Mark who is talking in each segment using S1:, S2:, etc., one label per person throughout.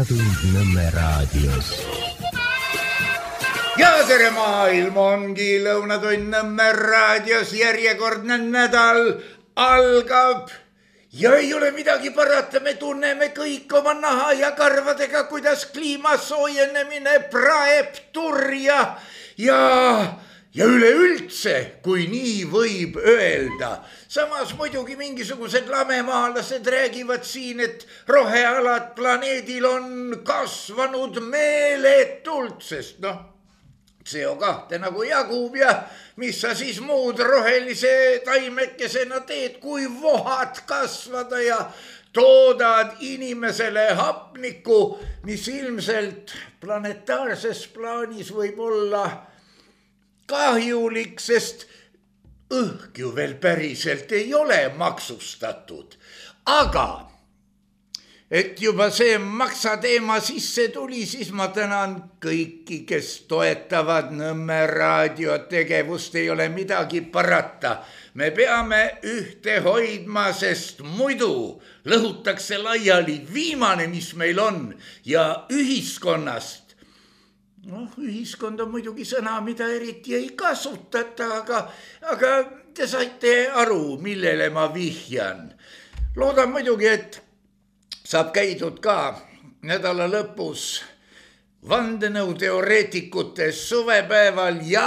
S1: Lõunatund Nõmme raadios.
S2: Ja tere maailm, ongi Lõunatund Nõmme raadios, järjekordne nädal algab ja ei ole midagi parata, me tunneme kõik oma naha ja karvadega, kuidas kliima soojenemine praeb turja ja üleüldse, kui nii võib öelda. Samas muidugi mingisugused lamemaalased räägivad siin, et rohealad planeedil on kasvanud meeletult, sest CO2 nagu jagub ja mis sa siis muud rohelise taimekesena teed, kui vohad kasvada ja toodad inimesele hapnikku, mis ilmselt planetaarses plaanis võib olla kahjulik, sest õhk ju veel päriselt ei ole maksustatud. Aga et juba see maksateema sisse tuli, siis ma tänan kõiki, kes toetavad Nõmme raadio tegevust, ei ole midagi parata. Me peame ühte hoidma, sest muidu lõhutakse laiali viimane, mis meil on ja ühiskonnast. Ühiskond on muidugi sõna, mida eriti ei kasutata, aga te saite aru, millele ma vihjan. Loodan muidugi, et saab käidud ka nädala lõpus vandenõuteoreetikute suvepäeval ja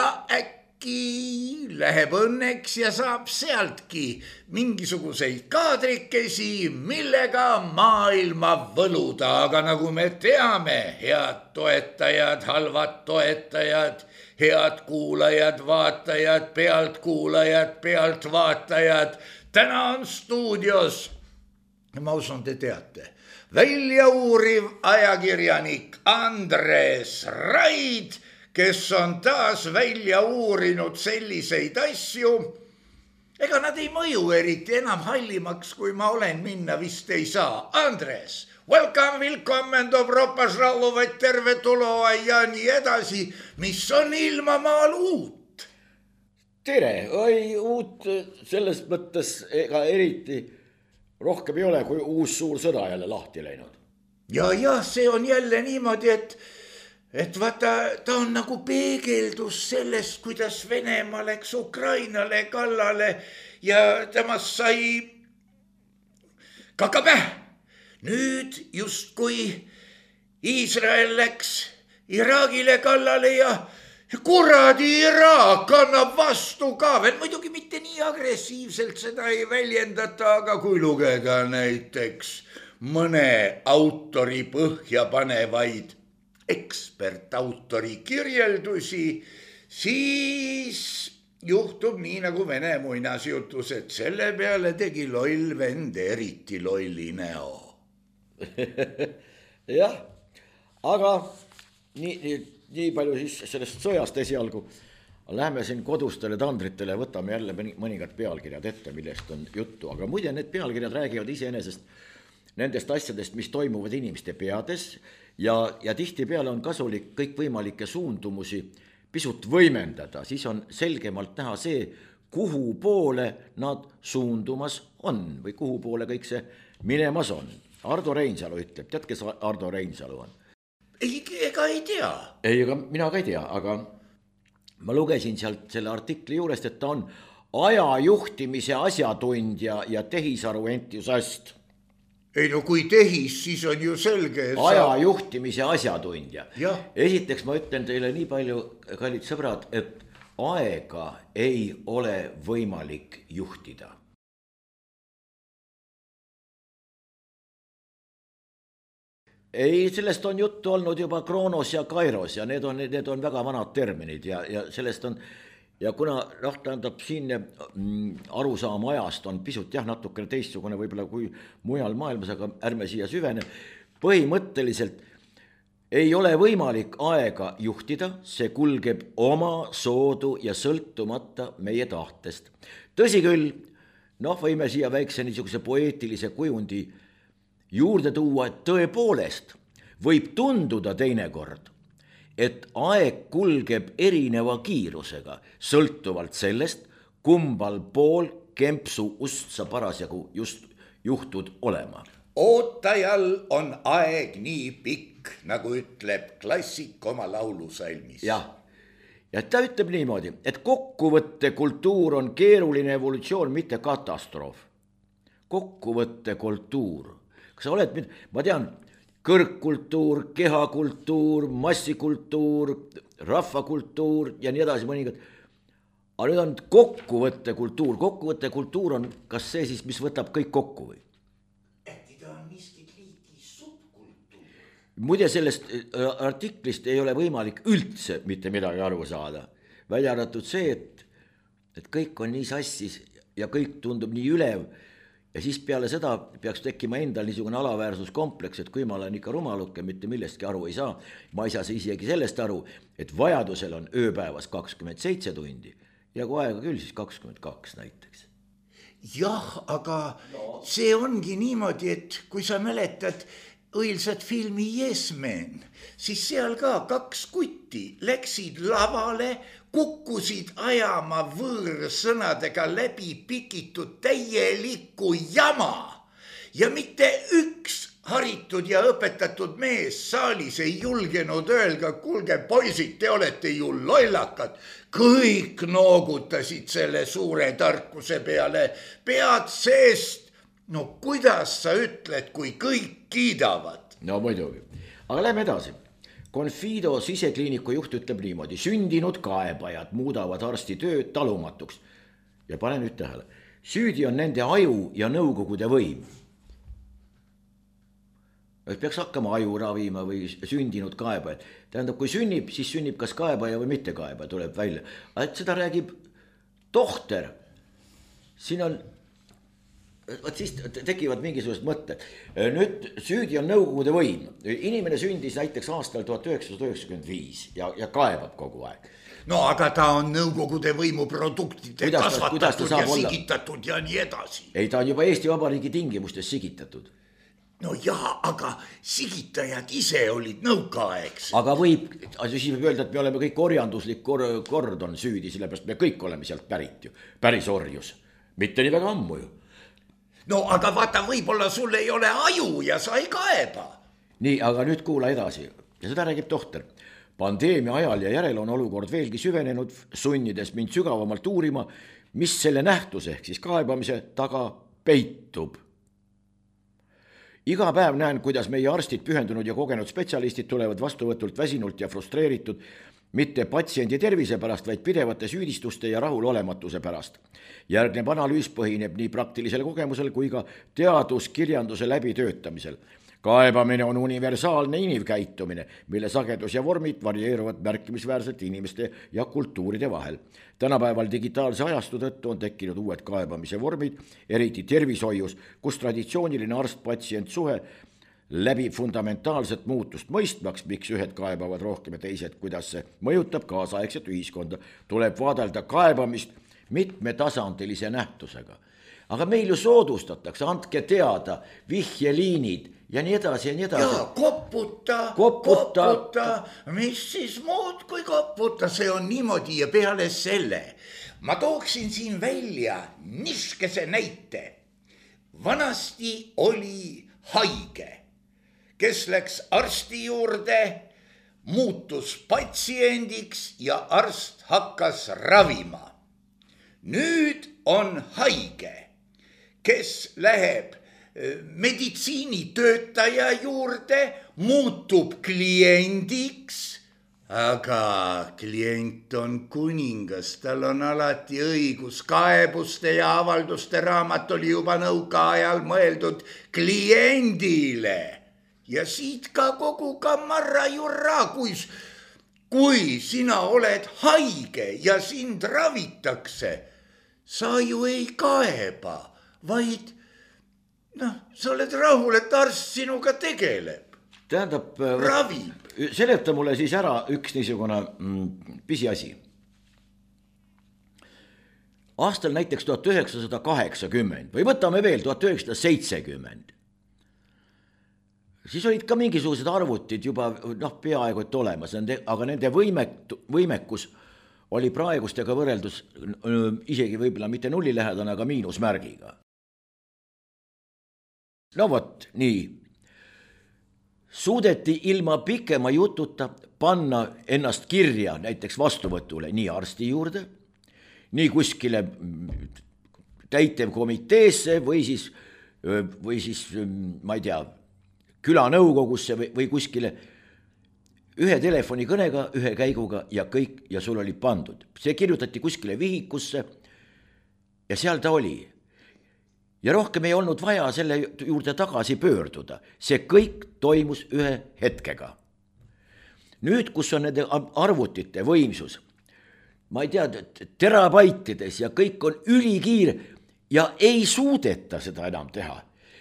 S2: äkki läheb õnneks ja saab sealtki mingisuguseid kaadrikesi, millega maailma võluda. Aga nagu me teame, head toetajad, halvad toetajad, head kuulajad, vaatajad, pealtkuulajad, pealtvaatajad, täna on stuudios, ma usun, te teate, väljauuriv ajakirjanik Andres Raid, kes on taas välja uurinud selliseid asju. Ega nad ei mõju eriti enam hallimaks, kui ma olen, minna vist ei saa. Andres, welcome, willkommen, dobropažalovaid, tervetuloa ja nii edasi, mis on ilmamaal uut?
S3: Tere, uut selles mõttes ega eriti rohkem ei ole, kui uus suur sõda jälle lahti läinud.
S2: Ja see on jälle niimoodi, et vaata, ta on nagu peegeldus sellest, kuidas Venemaa läks Ukrainale kallale ja temast sai kakapäh. Nüüd justkui Iisrael läks Iraagile kallale ja kuradi Iraak annab vastu ka. Veel muidugi mitte nii agressiivselt seda ei väljendata, aga kui lugeda näiteks mõne autori põhjapanevaid ekspertautori kirjeldusi, siis juhtub nii nagu vene muinasjutus, et selle peale tegi loll vend eriti lolli näo.
S3: Jah, aga nii palju siis sellest sõjast esialgu. Lähme siin kodustele tandritele, võtame jälle mõningad pealkirjad ette, millest on juttu. Aga muide, need pealkirjad räägivad iseenesest nendest asjadest, mis toimuvad inimeste peades ja tihti peale on kasulik kõik võimalikke suundumusi pisut võimendada. Siis on selgemalt näha see, kuhu poole nad suundumas on või kuhu poole kõik see minemas on. Ardo Reinsalu ütleb, tead, kes Ardo Reinsalu on?
S2: Ega ei tea.
S3: Ei, ega mina ka ei tea, aga ma lugesin sealt selle artikli juurest, et ta on ajajuhtimise asjatundja ja tehisaru entusiast.
S2: Ei no kui tehis, siis on ju selge, et
S3: ajajuhtimise asjatundja.
S2: Ja.
S3: Esiteks ma ütlen teile nii palju, kallid sõbrad, et aega ei ole võimalik juhtida. Ei, sellest on juttu olnud juba Kronos ja Kairos ja need on väga vanad terminid ja sellest on, ja kuna tähendab siin arusaam ajast on pisut natukene teistsugune võib-olla kui mujal maailmas, aga ärme siia süvene. Põhimõtteliselt ei ole võimalik aega juhtida, see kulgeb oma soodu ja sõltumata meie tahtest. Tõsi küll, võime siia väikse niisuguse poeetilise kujundi juurde tuua, et tõepoolest võib tunduda teinekord, et aeg kulgeb erineva kiirusega, sõltuvalt sellest, kumbal pool kempsu ust sa parasjagu just juhtud olema.
S2: ootajal on aeg nii pikk, nagu ütleb klassik oma laulusalmis.
S3: jah, ja ta ütleb niimoodi, et kokkuvõtte kultuur on keeruline evolutsioon, mitte katastroof. Kokkuvõtte kultuur. Kas sa oled, ma tean, kõrgkultuur, kehakultuur, massikultuur, rahvakultuur ja nii edasi mõningad. Aga nüüd on kokkuvõtte kultuur. Kokkuvõtte kultuur on kas see siis, mis võtab kõik kokku või?
S2: Äkki ta on miskit liiki subkultuur.
S3: Muide sellest artiklist ei ole võimalik üldse mitte midagi aru saada. Välja arvatud see, et kõik on nii sassis ja kõik tundub nii ülev. Ja siis peale seda peaks tekkima endal niisugune alaväärsuskompleks, et kui ma olen ikka rumaluke, mitte millestki aru ei saa, ma ei saa isegi sellest aru, et vajadusel on ööpäevas 27 tundi ja kui aega küll, siis 22 näiteks.
S2: Jah, aga see ongi niimoodi, et kui sa mäletad õilsat filmi Yes Man, siis seal ka 2 kutti läksid lavale, kukkusid ajama võõrsõnadega läbi pikitud täielikku jama ja mitte üks haritud ja õpetatud mees saalis ei julgenud öelda, kuulge poisid, te olete ju lollakad. Kõik noogutasid selle suure tarkuse peale pead seest. No kuidas sa ütled, kui kõik kiidavad?
S3: No muidugi, aga lähme edasi. Confido sisekliiniku juht ütleb niimoodi, sündinud kaebajad muudavad arsti tööd talumatuks. Ja pane nüüd tähele, süüdi on nende aju ja nõukogude võim. Peaks hakkama aju ravima või sündinud kaebajad. Tähendab, kui sünnib, siis sünnib kas kaebaja või mitte kaebaja, tuleb välja. Et seda räägib tohter. Siin on, vaat siis tekivad mingisugused mõtted. Nüüd süüdi on nõukogude võim. Inimene sündis näiteks aastal 1995 ja kaebab kogu aeg.
S2: No aga ta on nõukogude võimu produktide kasvatatud ja sigitatud ja nii edasi.
S3: Ei, ta on juba Eesti Vabariigi tingimustes sigitatud.
S2: No jah, aga sigitajad ise olid nõukaaegsed.
S3: Aga siis võib öelda, et me oleme kõik orjanduslik kord on süüdi, sellepärast me kõik oleme sealt pärit ju. Päris orjus. Mitte nii väga ammu ju.
S2: No aga vaata, võib-olla sul ei ole aju ja sa ei kaeba.
S3: Nii, aga nüüd kuula edasi. Ja seda räägib tohter. Pandeemia ajal ja järel on olukord veelgi süvenenud, sunnides mind sügavamalt uurima, mis selle nähtuse ehk siis kaebamise taga peitub. Iga päev näen, kuidas meie arstid pühendunud ja kogenud spetsialistid tulevad vastuvõtult väsinult ja frustreeritud, mitte patsiendi tervise pärast, vaid pidevate süüdistuste ja rahulolematuse pärast. Järgnev analüüs põhineb nii praktilisel kogemusel kui ka teaduskirjanduse läbitöötamisel. Kaebamine on universaalne inimkäitumine, mille sagedus ja vormid varieeruvad märkimisväärselt inimeste ja kultuuride vahel. Tänapäeval digitaalse ajastu tõttu on tekkinud uued kaebamise vormid, eriti tervishoius, kus traditsiooniline arst-patsient suhe läbib fundamentaalset muutust mõistmaks, miks ühed kaebavad rohkem ja teised, kuidas see mõjutab kaasaegset ühiskonda. Tuleb vaadelda kaebamist mitmetasandilise nähtusega. Aga meil ju soodustatakse, andke teada, vihjeliinid ja nii edasi ja nii edasi.
S2: Ja koputa, mis siis muud kui koputa, see on niimoodi ja peale selle. Ma tooksin siin välja niskese näite. Vanasti oli haige, kes läks arsti juurde, muutus patsiendiks ja arst hakkas ravima. Nüüd on haige, kes läheb meditsiinitöötaja juurde, muutub kliendiks, aga klient on kuningas, tal on alati õigus. Kaebuste ja avalduste raamat oli juba nõukaajal mõeldud kliendile. Ja siit ka kogu kamarra jurra, kui sina oled haige ja sind ravitakse, sa ju ei kaeba, vaid sa oled rahul, et arst sinuga tegeleb.
S3: Tähendab,
S2: ravib.
S3: Seleta mulle siis ära üks niisugune pisiasi. Aastal näiteks 1980 või võtame veel 1970. Siis olid ka mingisugused arvutid juba peaaegu et olemas, aga nende võimekus oli praegustega võrreldus isegi võib-olla mitte nullilähedane, aga miinusmärgiga. no vot, nii. Suudeti ilma pikema jututa panna ennast kirja näiteks vastuvõtule nii arsti juurde, nii kuskile täitevkomiteesse või siis, ma ei tea, külanõukogusse või kuskile ühe telefonikõnega, ühe käiguga ja kõik ja sul oli pandud. See kirjutati kuskile vihikusse ja seal ta oli. Ja rohkem ei olnud vaja selle juurde tagasi pöörduda. See kõik toimus ühe hetkega. Nüüd, kus on nende arvutite võimsus, ma ei tea, terabaitides ja kõik on ülikiire ja ei suudeta seda enam teha.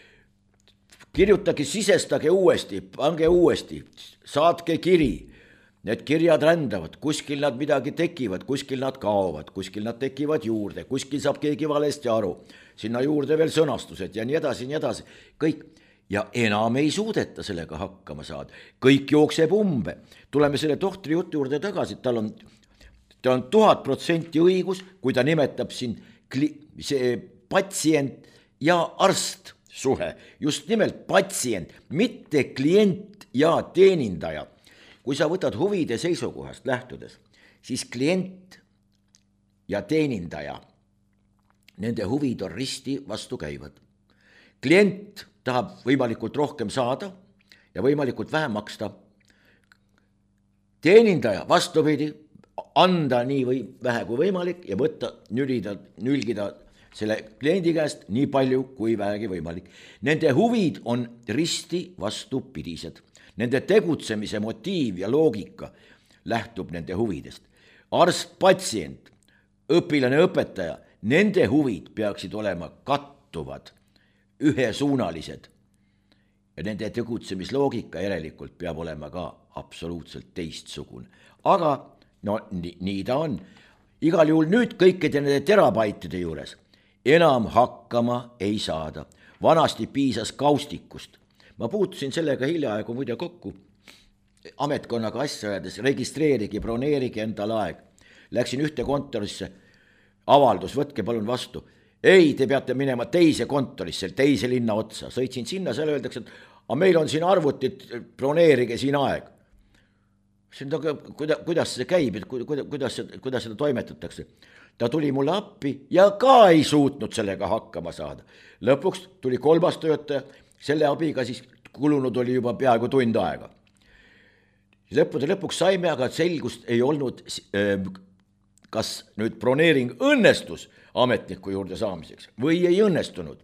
S3: Kirjutage, sisestage uuesti, pange uuesti, saatke kiri. Need kirjad rändavad, kuskil nad midagi tekivad, kuskil nad kaovad, kuskil nad tekivad juurde, kuskil saab keegi valesti aru. Sinna juurde veel sõnastused ja nii edasi, kõik. Ja enam ei suudeta sellega hakkama saada. Kõik jookseb umbe. Tuleme selle tohtri jutu juurde tagasi, tal on 1000% õigus, kui ta nimetab siin see patsient ja arst suhe. Just nimelt patsient, mitte klient ja teenindaja. Kui sa võtad huvide seisukohast lähtudes, siis klient ja teenindaja, nende huvid on risti vastu käivad. Klient tahab võimalikult rohkem saada ja võimalikult vähem maksta. Teenindaja vastupidi, anda nii või vähe kui võimalik ja võtta, nülgida selle kliendi käest nii palju kui vähegi võimalik. Nende huvid on risti vastupidised. Nende tegutsemise motiiv ja loogika lähtub nende huvidest. Arst, patsient, õpilane, õpetaja, nende huvid peaksid olema kattuvad, ühesuunalised. Ja nende tegutsemisloogika järelikult peab olema ka absoluutselt teistsugune. Aga no nii ta on. Igal juhul nüüd kõikide nende terabaitide juures enam hakkama ei saada. Vanasti piisas kaustikust. Ma puutusin sellega hiljaaegu muide kokku. Ametkonnaga asja ajades registreerigi, broneerigi endal aeg. Läksin ühte kontorisse, avaldus, võtke palun vastu. Ei, te peate minema teise kontorisse, teise linna otsa. Sõitsin sinna, seal öeldakse, et meil on siin arvutit, broneerige siin aeg. Kuidas see käib, kuidas seda toimetatakse? Ta tuli mulle appi ja ka ei suutnud sellega hakkama saada. Lõpuks tuli 3. töötaja, selle abiga siis kulunud oli juba peaaegu tund aega. Lõpuks saime, aga selgust ei olnud, kas nüüd broneering õnnestus ametniku juurde saamiseks või ei õnnestunud.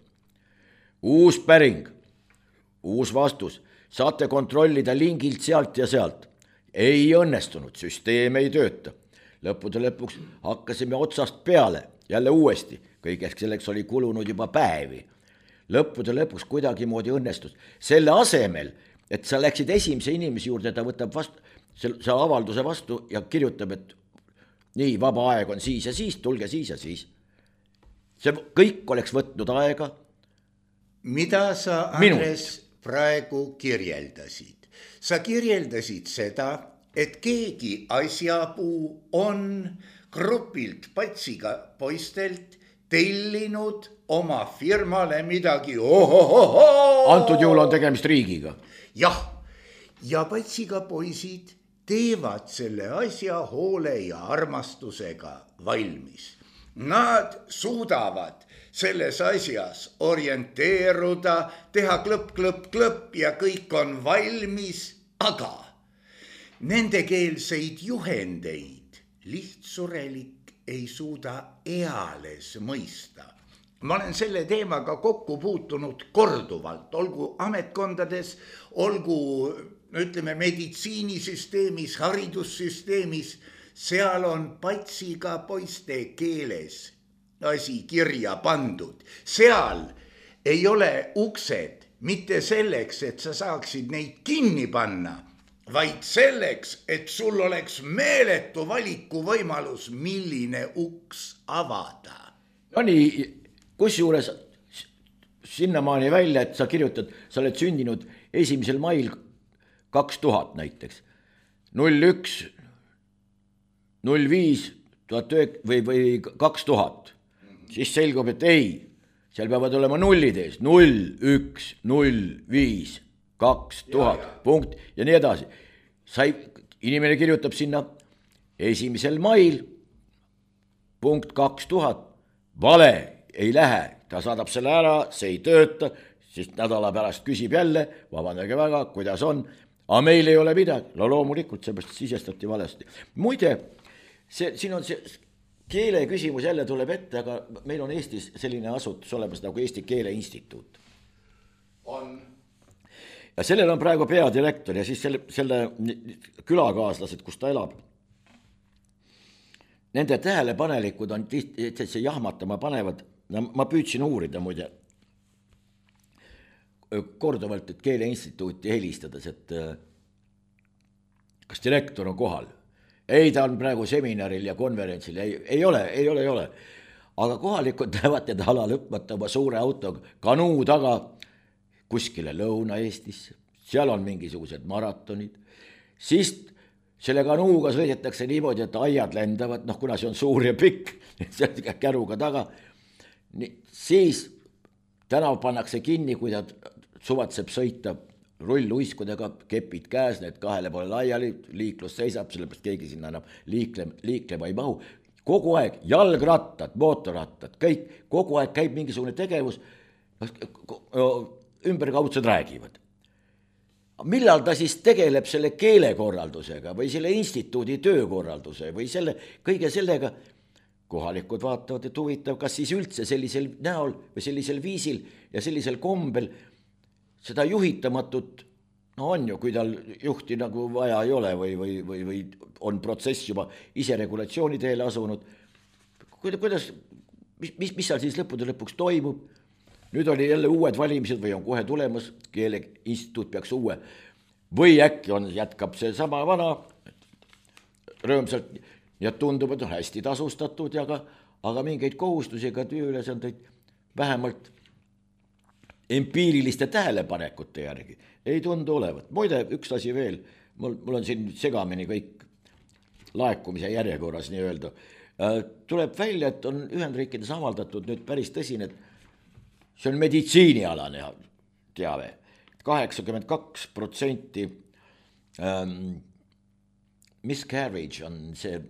S3: Uus päring, uus vastus, saate kontrollida lingilt sealt ja sealt. Ei õnnestunud, süsteem ei tööta. Lõpuks hakkasime otsast peale, jälle uuesti, kõigeks selleks oli kulunud juba päevi. Lõpuks kuidagi moodi õnnestus. Selle asemel, et sa läksid esimese inimese juurde, ta võtab vastu, see avalduse vastu ja kirjutab, et nii, vaba aeg on siis ja siis, tulge siis ja siis. See kõik oleks võtnud aega.
S2: Mida sa, Andres, praegu kirjeldasid? Sa kirjeldasid seda, et keegi asjapuu on grupilt patsiga poistelt tellinud oma firmale midagi.
S3: Antud juhul on tegemist riigiga.
S2: Jah, ja patsiga poisid teevad selle asja hoole ja armastusega valmis. Nad suudavad selles asjas orienteeruda, teha klõpp ja kõik on valmis, aga nendekeelseid juhendeid lihtsurelik ei suuda eales mõista. Ma olen selle teemaga kokku puutunud korduvalt, olgu ametkondades, olgu ütleme meditsiinisüsteemis, haridussüsteemis, seal on patsiga poiste keeles asi kirja pandud. Seal ei ole uksed mitte selleks, et sa saaksid neid kinni panna, vaid selleks, et sul oleks meeletu valiku võimalus, milline uks avada.
S3: No nii, kusjuures sinnamaani välja, et sa kirjutad, sa oled sündinud 1. mail 2000 näiteks. 01, 05 või 2000. Siis selgub, et ei, seal peavad olema nullid ees, 0, 1, 0, 5, 2000, punkt ja nii edasi. Inimene kirjutab sinna 1. mail, punkt 2000, vale, ei lähe, ta saadab selle ära, see ei tööta, siis nädala pärast küsib jälle, vabandage väga, kuidas on, aga meil ei ole midagi, no loomulikult, seepärast sisestati valesti. Muide, siin on see keele küsimus jälle tuleb ette, aga meil on Eestis selline asutus olemas nagu Eesti Keele Instituut.
S2: On.
S3: Ja sellel on praegu peadirektor ja siis selle külakaaslased, kus ta elab. Nende tähelepanelikud on see jahmatama panevad, ma püüdsin uurida muide korduvalt, et Keele Instituuti helistades, et kas direktor on kohal. Ei, ta on praegu seminaril ja konverentsil, ei ole. Aga kohalikud lähevad teda ala lõpmata oma suure autoga kanuu taga kuskile Lõuna-Eestisse, seal on mingisugused maratonid, siis selle kanuuga sõidetakse niimoodi, et aiad lendavad, kuna see on suur ja pikk, käruga taga, siis tänav pannakse kinni, kui ta suvatseb sõita rulluiskudega, kepid käes, need kahele poole laiali, liiklus seisab, sellepärast keegi sinna enam liiklema ei mahu. Kogu aeg jalgrattad, mootorrattad, kõik, kogu aeg käib mingisugune tegevus, ümberkaudsed räägivad. Millal ta siis tegeleb selle keelekorraldusega või selle instituudi töökorralduse või selle, kõige sellega, kohalikud vaatavad, et huvitav, kas siis üldse sellisel näol või sellisel viisil ja sellisel kombel seda juhitamatut, on ju, kui tal juhti nagu vaja ei ole või on protsess juba iseregulatsiooni teele asunud, kuidas, mis seal siis lõppude lõpuks toimub? Nüüd oli jälle uued valimised või on kohe tulemas, Keele Instituut peaks uue, või äkki jätkab see sama vana, rõõmsalt, ja tundub, et on hästi tasustatud, aga mingeid kohustusi ega tööülesandeid vähemalt empiiriliste tähelepanekute järgi ei tundu olevat. Muide, üks asi veel, mul on siin segamini kõik laekumise järjekorras nii öelda. Tuleb välja, et on Ühendriikides avaldatud nüüd päris tõsine, see on meditsiinialane teave. 82% miscarriage on see,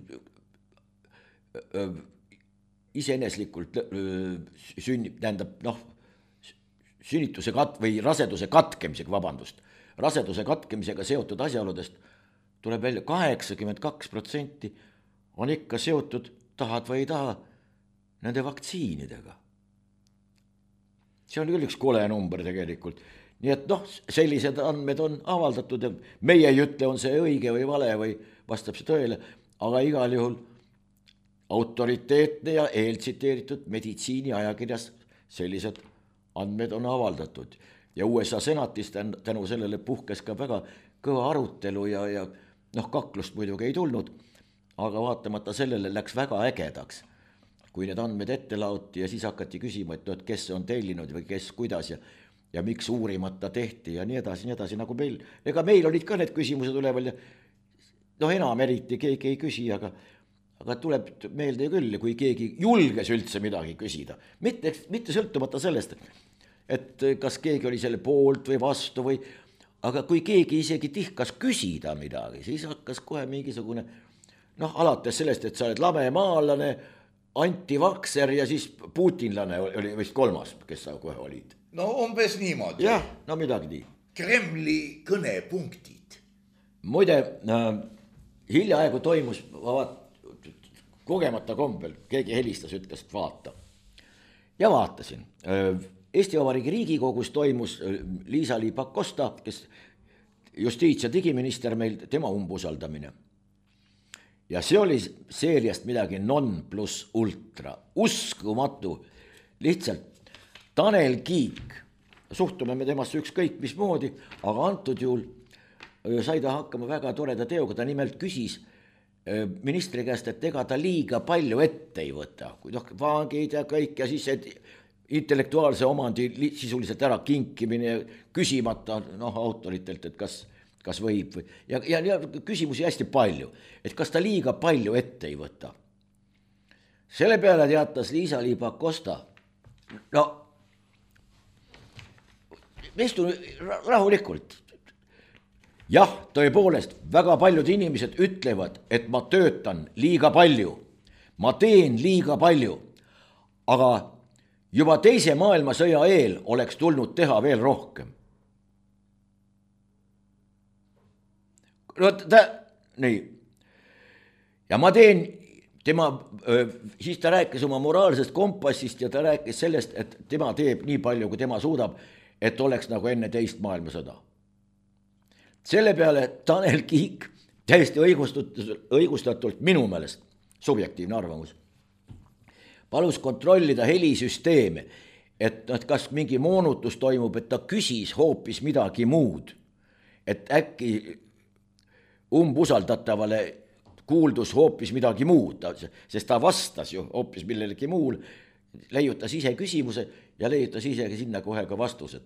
S3: iseeneslikult sünnib, tähendab, sünnituse või raseduse katkemisega, raseduse katkemisega seotud asjaoludest tuleb välja 82% on ikka seotud, tahad või ei taha, nende vaktsiinidega. See on küll üks kole number tegelikult. Nii et sellised andmed on avaldatud ja meie ei ütle, on see õige või vale või vastab see tõele, aga igal juhul autoriteetne ja eeltsiteeritud meditsiiniajakirjas sellised andmed on avaldatud. Ja USA senatis tänu sellele puhkes ka väga kõva arutelu ja kaklust muidugi ei tulnud, aga vaatamata sellele läks väga ägedaks, kui need andmed ette laoti ja siis hakati küsima, et kes on tellinud või kes kuidas ja miks uurimata tehti ja nii edasi, nagu meil. Ega meil olid ka need küsimused üleval ja enam eriti keegi ei küsi, aga tuleb meelde küll, kui keegi julges üldse midagi küsida. Mitte sõltumata sellest, et kas keegi oli selle poolt või vastu aga kui keegi isegi tihkas küsida midagi, siis hakkas kohe mingisugune, alates sellest, et sa oled lamemaalane, antivakser ja siis putinlane oli vist kolmas, kes sa kohe olid.
S2: No umbes niimoodi.
S3: Jah, midagi nii.
S2: Kremli kõnepunktid.
S3: Muide, hiljaaegu toimus kogemata kombel, keegi helistas, ütles, et vaata. Ja vaatasin. Eesti Vabariigi Riigikogus toimus Liisa-Ly Pakosta, kes justiits- ja digiminister meil, tema umbusaldamine. Ja see oli seeriast midagi non plus ultra, uskumatu, lihtsalt Tanel Kiik, suhtume me temasse ükskõik mismoodi, aga antud juhul sai ta hakkama väga toreda teoga, ta nimelt küsis ministri käest, et ega ta liiga palju ette ei võta, kui vangid ja kõik ja siis see intellektuaalse omandi sisuliselt ära kinkimine küsimata autoritelt, et kas võib ja küsimusi hästi palju, et kas ta liiga palju ette ei võta. Selle peale teatas Liisa-Ly Pakosta no istun rahulikult. Jah, tõepoolest, väga paljud inimesed ütlevad, et ma töötan liiga palju, ma teen liiga palju, aga juba teise maailmasõja eel oleks tulnud teha veel rohkem. Nii. Ja ma teen siis ta rääkis oma moraalsest kompassist ja ta rääkis sellest, et tema teeb nii palju, kui tema suudab, et oleks nagu enne teist maailmasõda. Selle peale Tanel Kiik täiesti õigustatult minu meelest, subjektiivne arvamus, palus kontrollida helisüsteeme, et kas mingi moonutus toimub, et ta küsis hoopis midagi muud, et äkki umbusaldatavale kuuldus hoopis midagi muud, sest ta vastas ju hoopis millelegi muul, leiutas ise küsimuse ja leiutas ise sinna kohe ka vastused.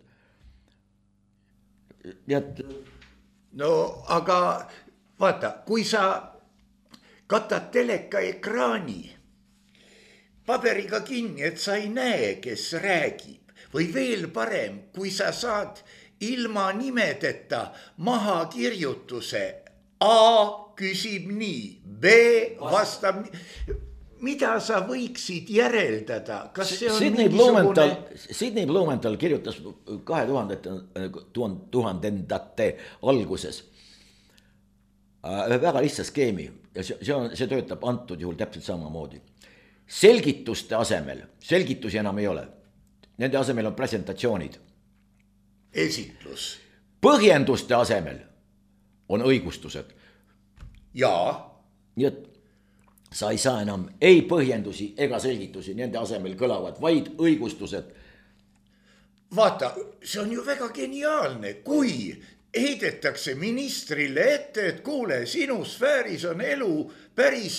S3: Nii et
S2: no aga vaata, kui sa katad teleka ekraani paberiga kinni, et sa ei näe, kes räägib, või veel parem, kui sa saad ilma nimedeta maha kirjutuse, A küsib nii, B vastab nii, mida sa võiksid järeldada? Kas see on
S3: Sidney Blumenthal kirjutas 2000-ndate alguses väga lihtsa skeemi ja see töötab antud juhul täpselt samamoodi. Selgituste asemel, selgitusi enam ei ole, nende asemel on presentatsioonid.
S2: Esitlus.
S3: Põhjenduste asemel on õigustused.
S2: Jaa.
S3: Nii et sa ei saa enam ei põhjendusi ega selgitusi, nende asemel kõlavad vaid õigustused.
S2: Vaata, see on ju väga geniaalne, kui heidetakse ministrile ette, et kuule, sinu sfääris on elu päris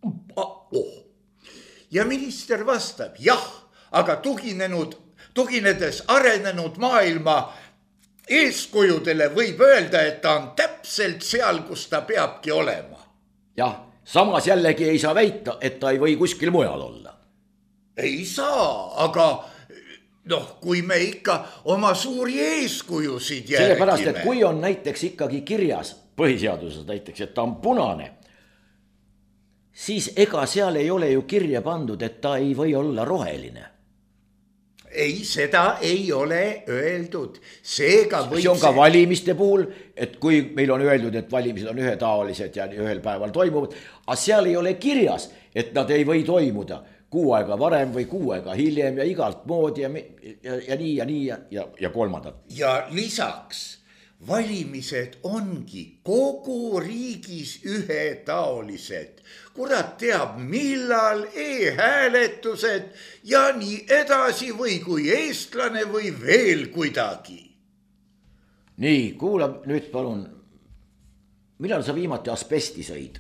S2: ja minister vastab, jah, aga tuginedes arenenud maailma eeskujudele võib öelda, et ta on täpselt seal, kus ta peabki olema.
S3: Jah, samas jällegi ei saa väita, et ta ei või kuskil mujal olla.
S2: Ei saa, aga kui me ikka oma suuri eeskujusid järgime.
S3: Sellepärast, et kui on näiteks ikkagi kirjas põhiseaduses näiteks, et ta on punane, siis ega seal ei ole ju kirja pandud, et ta ei või olla roheline.
S2: Ei, seda ei ole öeldud. See
S3: on ka valimiste puhul, et kui meil on öeldud, et valimised on ühetaolised ja ühel päeval toimuvad, aga seal ei ole kirjas, et nad ei või toimuda 6 aega varem või 6 aega hiljem ja igalt moodi ja nii ja kolmandat.
S2: Ja lisaks valimised ongi kogu riigis ühetaolised. Kurat teab, millal e-hääletused ja nii edasi või kui eestlane või veel kuidagi.
S3: Nii, kuula nüüd palun, millal sa viimati asbesti sõid?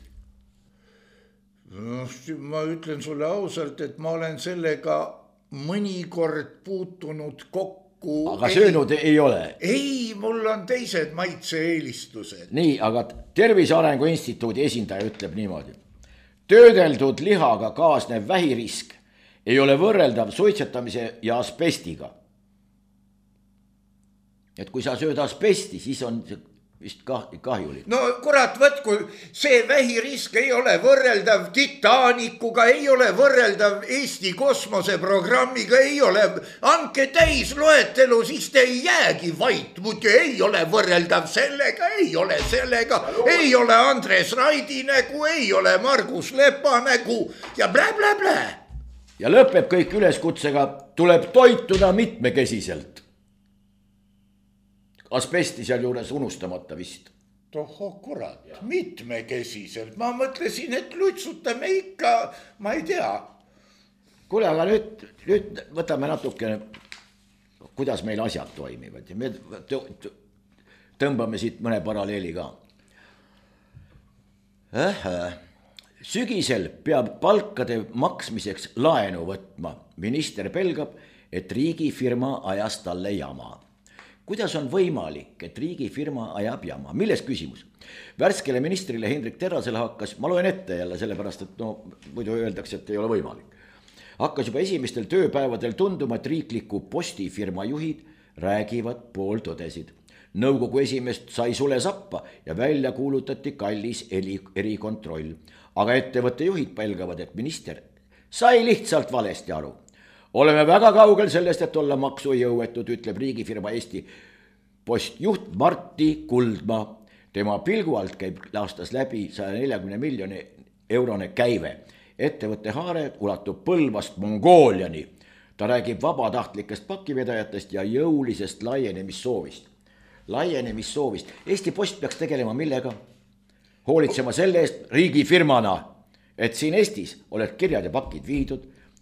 S2: Ma ütlen sulle ausalt, et ma olen sellega mõnikord puutunud kokku.
S3: Aga söönud ei ole?
S2: Ei, mul on teised maitse-eelistused.
S3: Nii, aga Tervise Arengu Instituudi esindaja ütleb niimoodi. Töödeldud lihaga kaasnev vähirisk ei ole võrreldav suitsetamise ja asbestiga. Et kui sa sööd asbesti, siis on vist kahjulik.
S2: No kurat, võtku, see vähirisk ei ole võrreldav Titaanikuga, ei ole võrreldav Eesti kosmoseprogrammiga, ei ole, andke täis loetelu, siis te ei jäägi vait, muidu ei ole võrreldav sellega, ei ole sellega, ei ole Andres Raidi nägu, ei ole Margus Lepa nägu ja blä.
S3: Ja lõpeb kõik üleskutsega, tuleb toituda mitmekesiselt. Asbesti seal juures unustamata vist.
S2: Tohoh, kurat, mitmekesiselt. Ma mõtlesin, et lutsutame ikka, ma ei tea.
S3: Kuule, aga nüüd võtame natuke, kuidas meil asjad toimivad. Me tõmbame siit mõne paralleeli ka. Sügisel peab palkade maksmiseks laenu võtma. Minister pelgab, et riigifirma ajas talle jama. Kuidas on võimalik, et riigifirma ajab jama? Milles küsimus? Värskele ministrile Hendrik Terrasele hakkas, ma loen ette jälle sellepärast, et muidu öeldakse, et ei ole võimalik. hakkas juba esimestel tööpäevadel tunduma, et riikliku postifirma juhid räägivad pooltõdesid. Nõukogu esimeest sai sule sappa ja välja kuulutati kallis erikontroll. Aga ettevõtte juhid pelgavad, et minister sai lihtsalt valesti aru. Oleme väga kaugel sellest, et olla maksujõuetud, ütleb riigifirma Eesti Post juht Martti Kuldma. Tema pilgu alt käib aastas läbi 140 miljoni eurone käive. Ettevõtte haare ulatub Põlvast Mongooliani. Ta räägib vabatahtlikest pakivedajatest ja jõulisest laienemissoovist. Eesti Post peaks tegelema millega? Hoolitsema selle eest riigifirmana, et siin Eestis oled kirjad ja pakid viidud,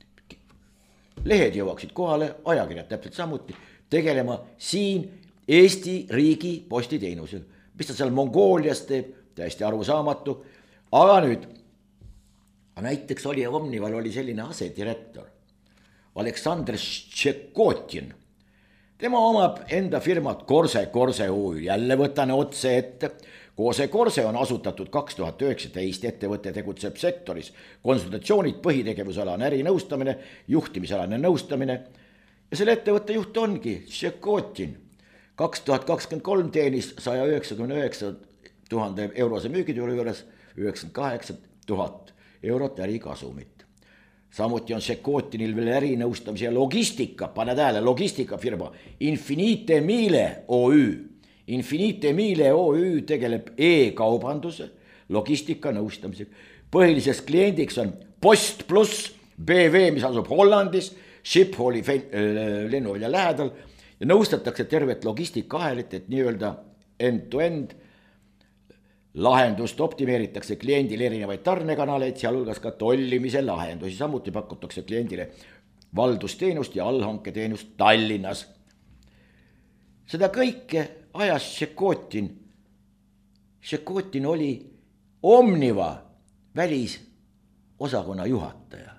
S3: lehed jõuaksid kohale, ajakirjad täpselt samuti, tegelema siin Eesti riigi postiteenusel. Mis ta seal Mongoolias teeb, täiesti arusaamatu, aga nüüd, näiteks oli Omnival oli selline asedirektor, Aleksandr Tšekotin. Tema omab enda firmat Korse OÜ, jälle võtane otse ette. Korse on asutatud 2019, ettevõte tegutseb sektoris, konsultatsioonid, põhitegevusalane ärinõustamine, juhtimisalane nõustamine ja selle ettevõtte juht ongi Tšekotin. 2023 teenis 199 000 eurose müügitulu juures 98 000 eurot ärikasumit. Samuti on Tšekotinil veel ärinõustamise ja logistika, pane tähele, logistikafirma Infinite Mille OÜ. Infinite Mille OÜ tegeleb e-kaubanduse, logistika nõustamisega. Põhiliseks kliendiks on Post Plus BV, mis asub Hollandis, Schiphol'i lennuvälja lähedal ja nõustatakse tervet logistikahelit, et nii-öelda end-to-end lahendust optimeeritakse kliendile erinevaid tarnekanaleid, sealhulgas ka tollimise lahendusi. Samuti pakutakse kliendile valdusteenust ja allhanketeenust Tallinnas. Seda kõike ajas Tšekotin. Tšekotin oli Omniva välisosakonna juhataja.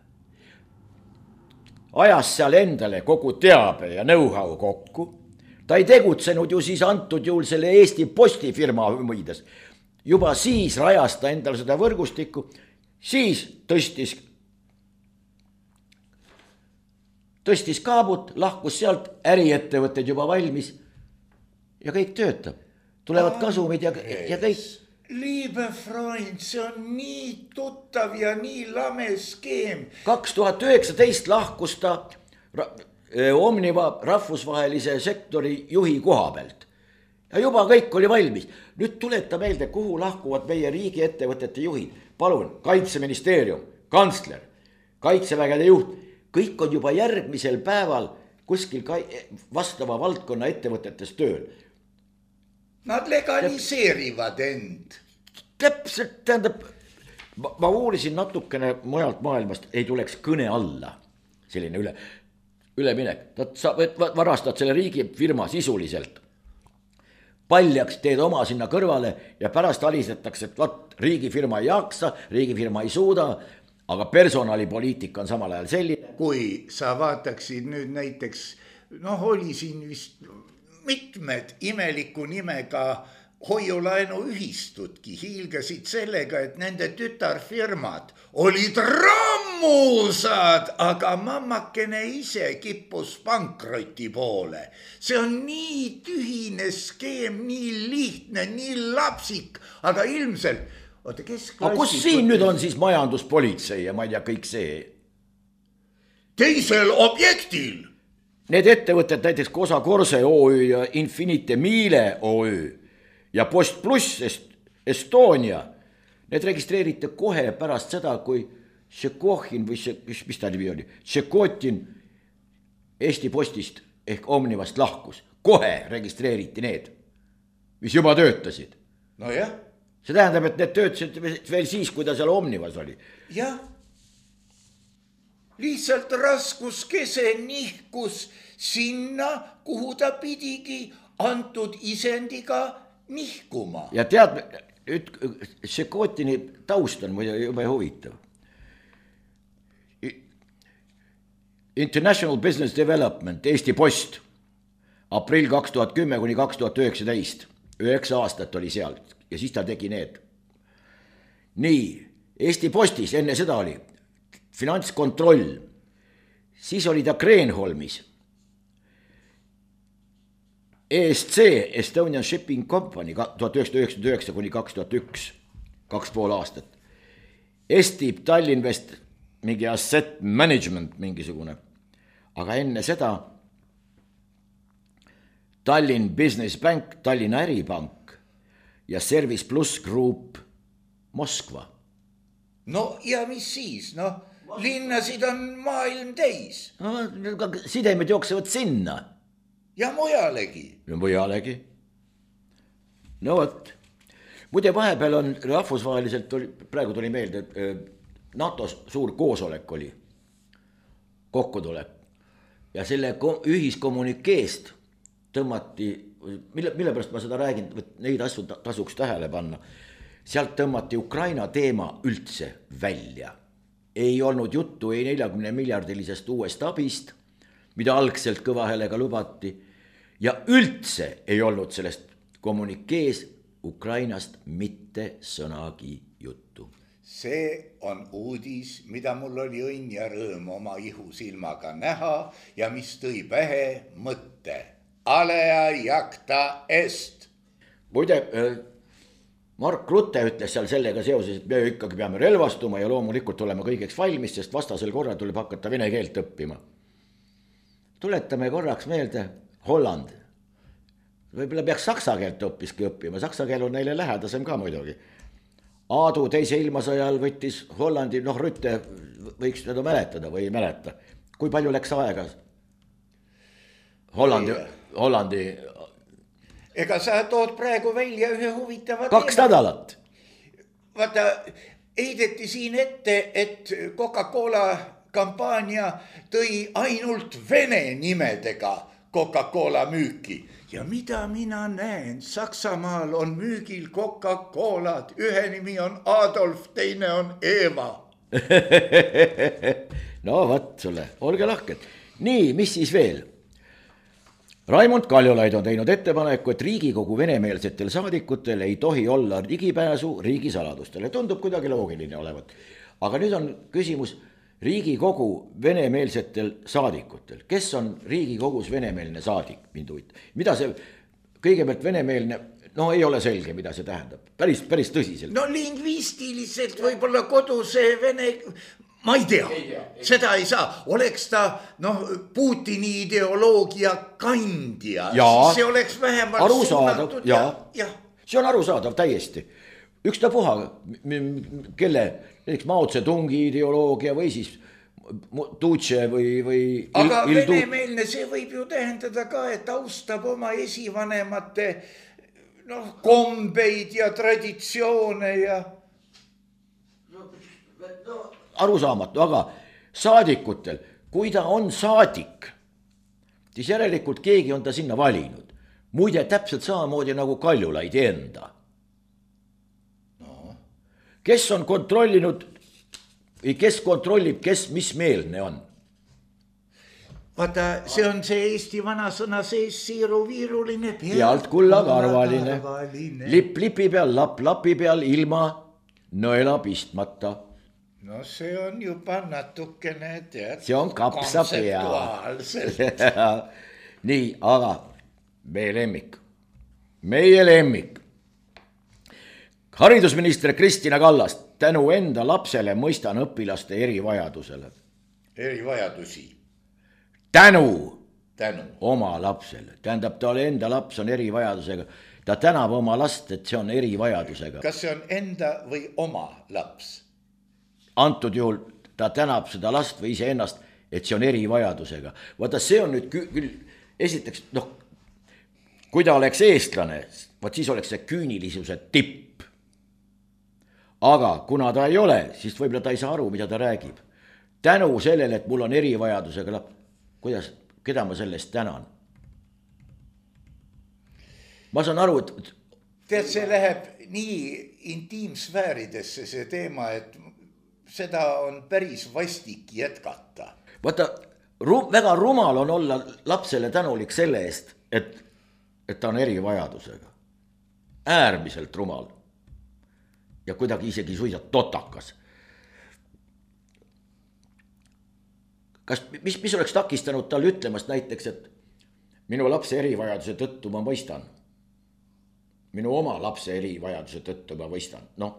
S3: Ajas seal endale kogu teabe ja know-how kokku. Ta ei tegutsenud ju siis antud juhul selle Eesti postifirma mõides. Juba siis rajas ta endale seda võrgustikku, siis tõstis kaabut, lahkus sealt, äriettevõtted juba valmis ja kõik töötab. Tulevad kasumid ja kõik.
S2: Liebe Freund, see on nii tuttav ja nii lame skeem.
S3: 2019 lahkus ta Omniva rahvusvahelise sektori juhi koha pealt. Ja juba kõik oli valmis. Nüüd tuleta meelde, kuhu lahkuvad meie riigiettevõtete juhid. Palun, Kaitseministeerium, kantsler, Kaitsevägede juht. Kõik on juba järgmisel päeval kuskil vastava valdkonna ettevõtetes tööl.
S2: Nad legaliseerivad end.
S3: Täpselt, tähendab, ma uurisin natukene mujalt maailmast, ei tuleks kõne alla selline üleminek. Sa varastad selle riigifirma sisuliselt. Paljaks teed oma sinna kõrvale ja pärast alisetakse, et riigifirma ei jaksa, riigifirma ei suuda, aga personalipoliitika on samal ajal selline.
S2: Kui sa vaataksid nüüd näiteks, oli siin vist mitmed imeliku nimega hoiulaenuühistudki hiilgasid sellega, et nende tütarfirmad olid rammusad, aga mammakene ise kippus pankroti poole. See on nii tühine skeem, nii lihtne, nii lapsik, aga ilmselt,
S3: aga kus siin nüüd on siis majanduspolitsei ja ma ei tea kõik see?
S2: Teisel objektil.
S3: Need ettevõtted, näiteks Korse OÜ ja Infinite Mille OÜ ja Post Plus Estonia, need registreeriti kohe pärast seda, kui Tšekotin või mis ta nimi oli, Tšekotin Eesti Postist ehk Omnivast lahkus. Kohe registreeriti need, mis juba töötasid.
S2: No jah.
S3: See tähendab, et need töötasid veel siis, kui ta seal Omnivas oli.
S2: Jah. Lihtsalt raskuskese nihkus sinna, kuhu ta pidigi antud isendiga nihkuma.
S3: Ja tead, Tšekotini taust on muide juba huvitav. International Business Development, Eesti Post, aprill 2010 kuni 2019, 9 aastat oli seal ja siis ta tegi need. Nii, Eesti Postis enne seda oli finantskontroll, siis oli ta Kreenholmis. ESC, Estonian Shipping Company, 1999 kuni 2001, 2,5 aastat. Estib Tallinvest, mingi asset management mingisugune. Aga enne seda Tallinn Business Bank, Tallinna äripank ja Service Plus Group Moskva.
S2: No ja mis siis, noh, linnasid on maailm täis.
S3: No, sidemed jooksevad sinna.
S2: Ja mujalegi.
S3: Ja mujalegi. No võt. Muide vahepeal on rahvusvaheliselt, praegu tuli meelde, NATO suur koosolek oli, kokkutulek. Ja selle ühiskommunikeest tõmmati, mille pärast ma seda räägin, neid asju tasuks tähele panna. Sealt tõmmati Ukraina teema üldse välja. Ei olnud juttu ei 40 miljardilisest uuest abist, mida algselt kõvahelega lubati, ja üldse ei olnud sellest kommunikees Ukrainast mitte sõnagi juttu.
S2: See on uudis, mida mul oli õnn ja rõõm oma ihusilmaga näha ja mis tõi pähe mõtte. Alea jacta est.
S3: Muide, Mark Rutte ütles seal sellega seoses, et me ikkagi peame relvastuma ja loomulikult olema kõigeks valmis, sest vastasel korral tuleb hakata vene keelt õppima. Tuletame korraks meelde Holland. Võib-olla peaks saksa keelt hoopiski õppima, saksa keel on neile lähedasem ka muidugi. Aadu teise ilmasõjal võttis Hollandi, Rütte võiks seda mäletada või ei mäleta. Kui palju läks aega Hollandi?
S2: Ega sa tood praegu välja ühe huvitava
S3: 2 nädalat.
S2: Vaata, eideti siin ette, et Coca-Cola kampaania tõi ainult vene nimedega Coca-Cola müüki. Ja mida mina näen, Saksamaal on müügil Coca-Colad, ühe nimi on Adolf, teine on Eva.
S3: No võt sulle, olge lahked. Nii, mis siis veel? Raimond Kaljulaid on teinud ettepaneku, et Riigikogu venemeelsetel saadikutel ei tohi olla ligipääsu riigisaladustele. Tundub kuidagi loogiline olevat. Aga nüüd on küsimus Riigikogu venemeelsetel saadikutel. Kes on Riigikogus venemeelne saadik? Mida see kõigepealt venemeelne, no ei ole selge, mida see tähendab. Päris tõsiselt.
S2: No lingvistiliselt võib-olla koduse vene... Ma ei tea, seda ei saa. Oleks ta Putini ideoloogia kandja, siis see oleks vähemalt suunatud.
S3: See on arusaadav täiesti. Ükstapuha, kelle, näiteks Mao Tse-tungi ideoloogia või siis Tuutše või
S2: aga venemeelne see võib ju tähendada ka, et austab oma esivanemate kombeid ja traditsioone ja...
S3: Arusaamatu, aga saadikutel, kui ta on saadik, siis järelikult keegi on ta sinna valinud. Muide, täpselt samamoodi nagu Kaljulaidi enda. Kes on kontrollinud, või kes kontrollib, kes mis meelne on?
S2: Vaata, see on see Eesti vanasõna sees siiru-viiruline.
S3: Pealt kulla karvaline. Lipp lipi peal, lapi peal, ilma nõela pistmata.
S2: No see on juba natukene, tead.
S3: See on kapsa pea. Nii, aga meie lemmik. Haridusminister Kristina Kallas, tänu enda lapsele mõistan õpilaste erivajadusele.
S2: Erivajadusi.
S3: Tänu oma lapsele. Tähendab, talle enda laps on erivajadusega. Ta tänab oma last, et see on erivajadusega.
S2: Kas see on enda või oma laps?
S3: Antud juhul ta tänab seda last või ise ennast, et see on erivajadusega. Vaata, see on nüüd küll, esiteks, kui ta oleks eestlane, vaat siis oleks see küünilisuse tipp. Aga kuna ta ei ole, siis võib-olla ta ei saa aru, mida ta räägib. Tänu sellele, et mul on erivajadusega laps, keda ma sellest tänan? Ma saan aru, et...
S2: Tead, see läheb nii intiimsfääridesse see teema, et... Seda on päris vastik jätkata.
S3: Vaata, väga rumal on olla lapsele tänulik selle eest, et ta on erivajadusega. Äärmiselt rumal. Ja kuidagi isegi suisa totakas. mis oleks takistanud tal ütlemast näiteks, et minu lapse erivajaduse tõttu ma mõistan. Minu oma lapse erivajaduse tõttu ma mõistan, noh.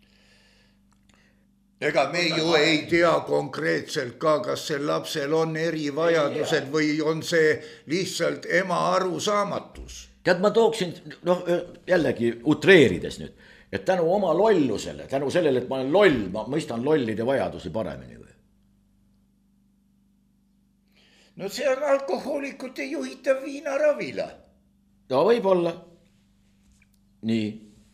S2: Ega me ju ei tea konkreetselt ka, kas see lapsel on erivajadused või on see lihtsalt ema arusaamatus.
S3: Tead, ma tooksin, noh, jällegi utreerides nüüd, et tänu oma lollusele, tänu sellele, et ma olen loll, ma mõistan lollide vajadusi paremini või?
S2: No see on alkohoolikute juhitav viinaravila.
S3: No võib-olla. Nii.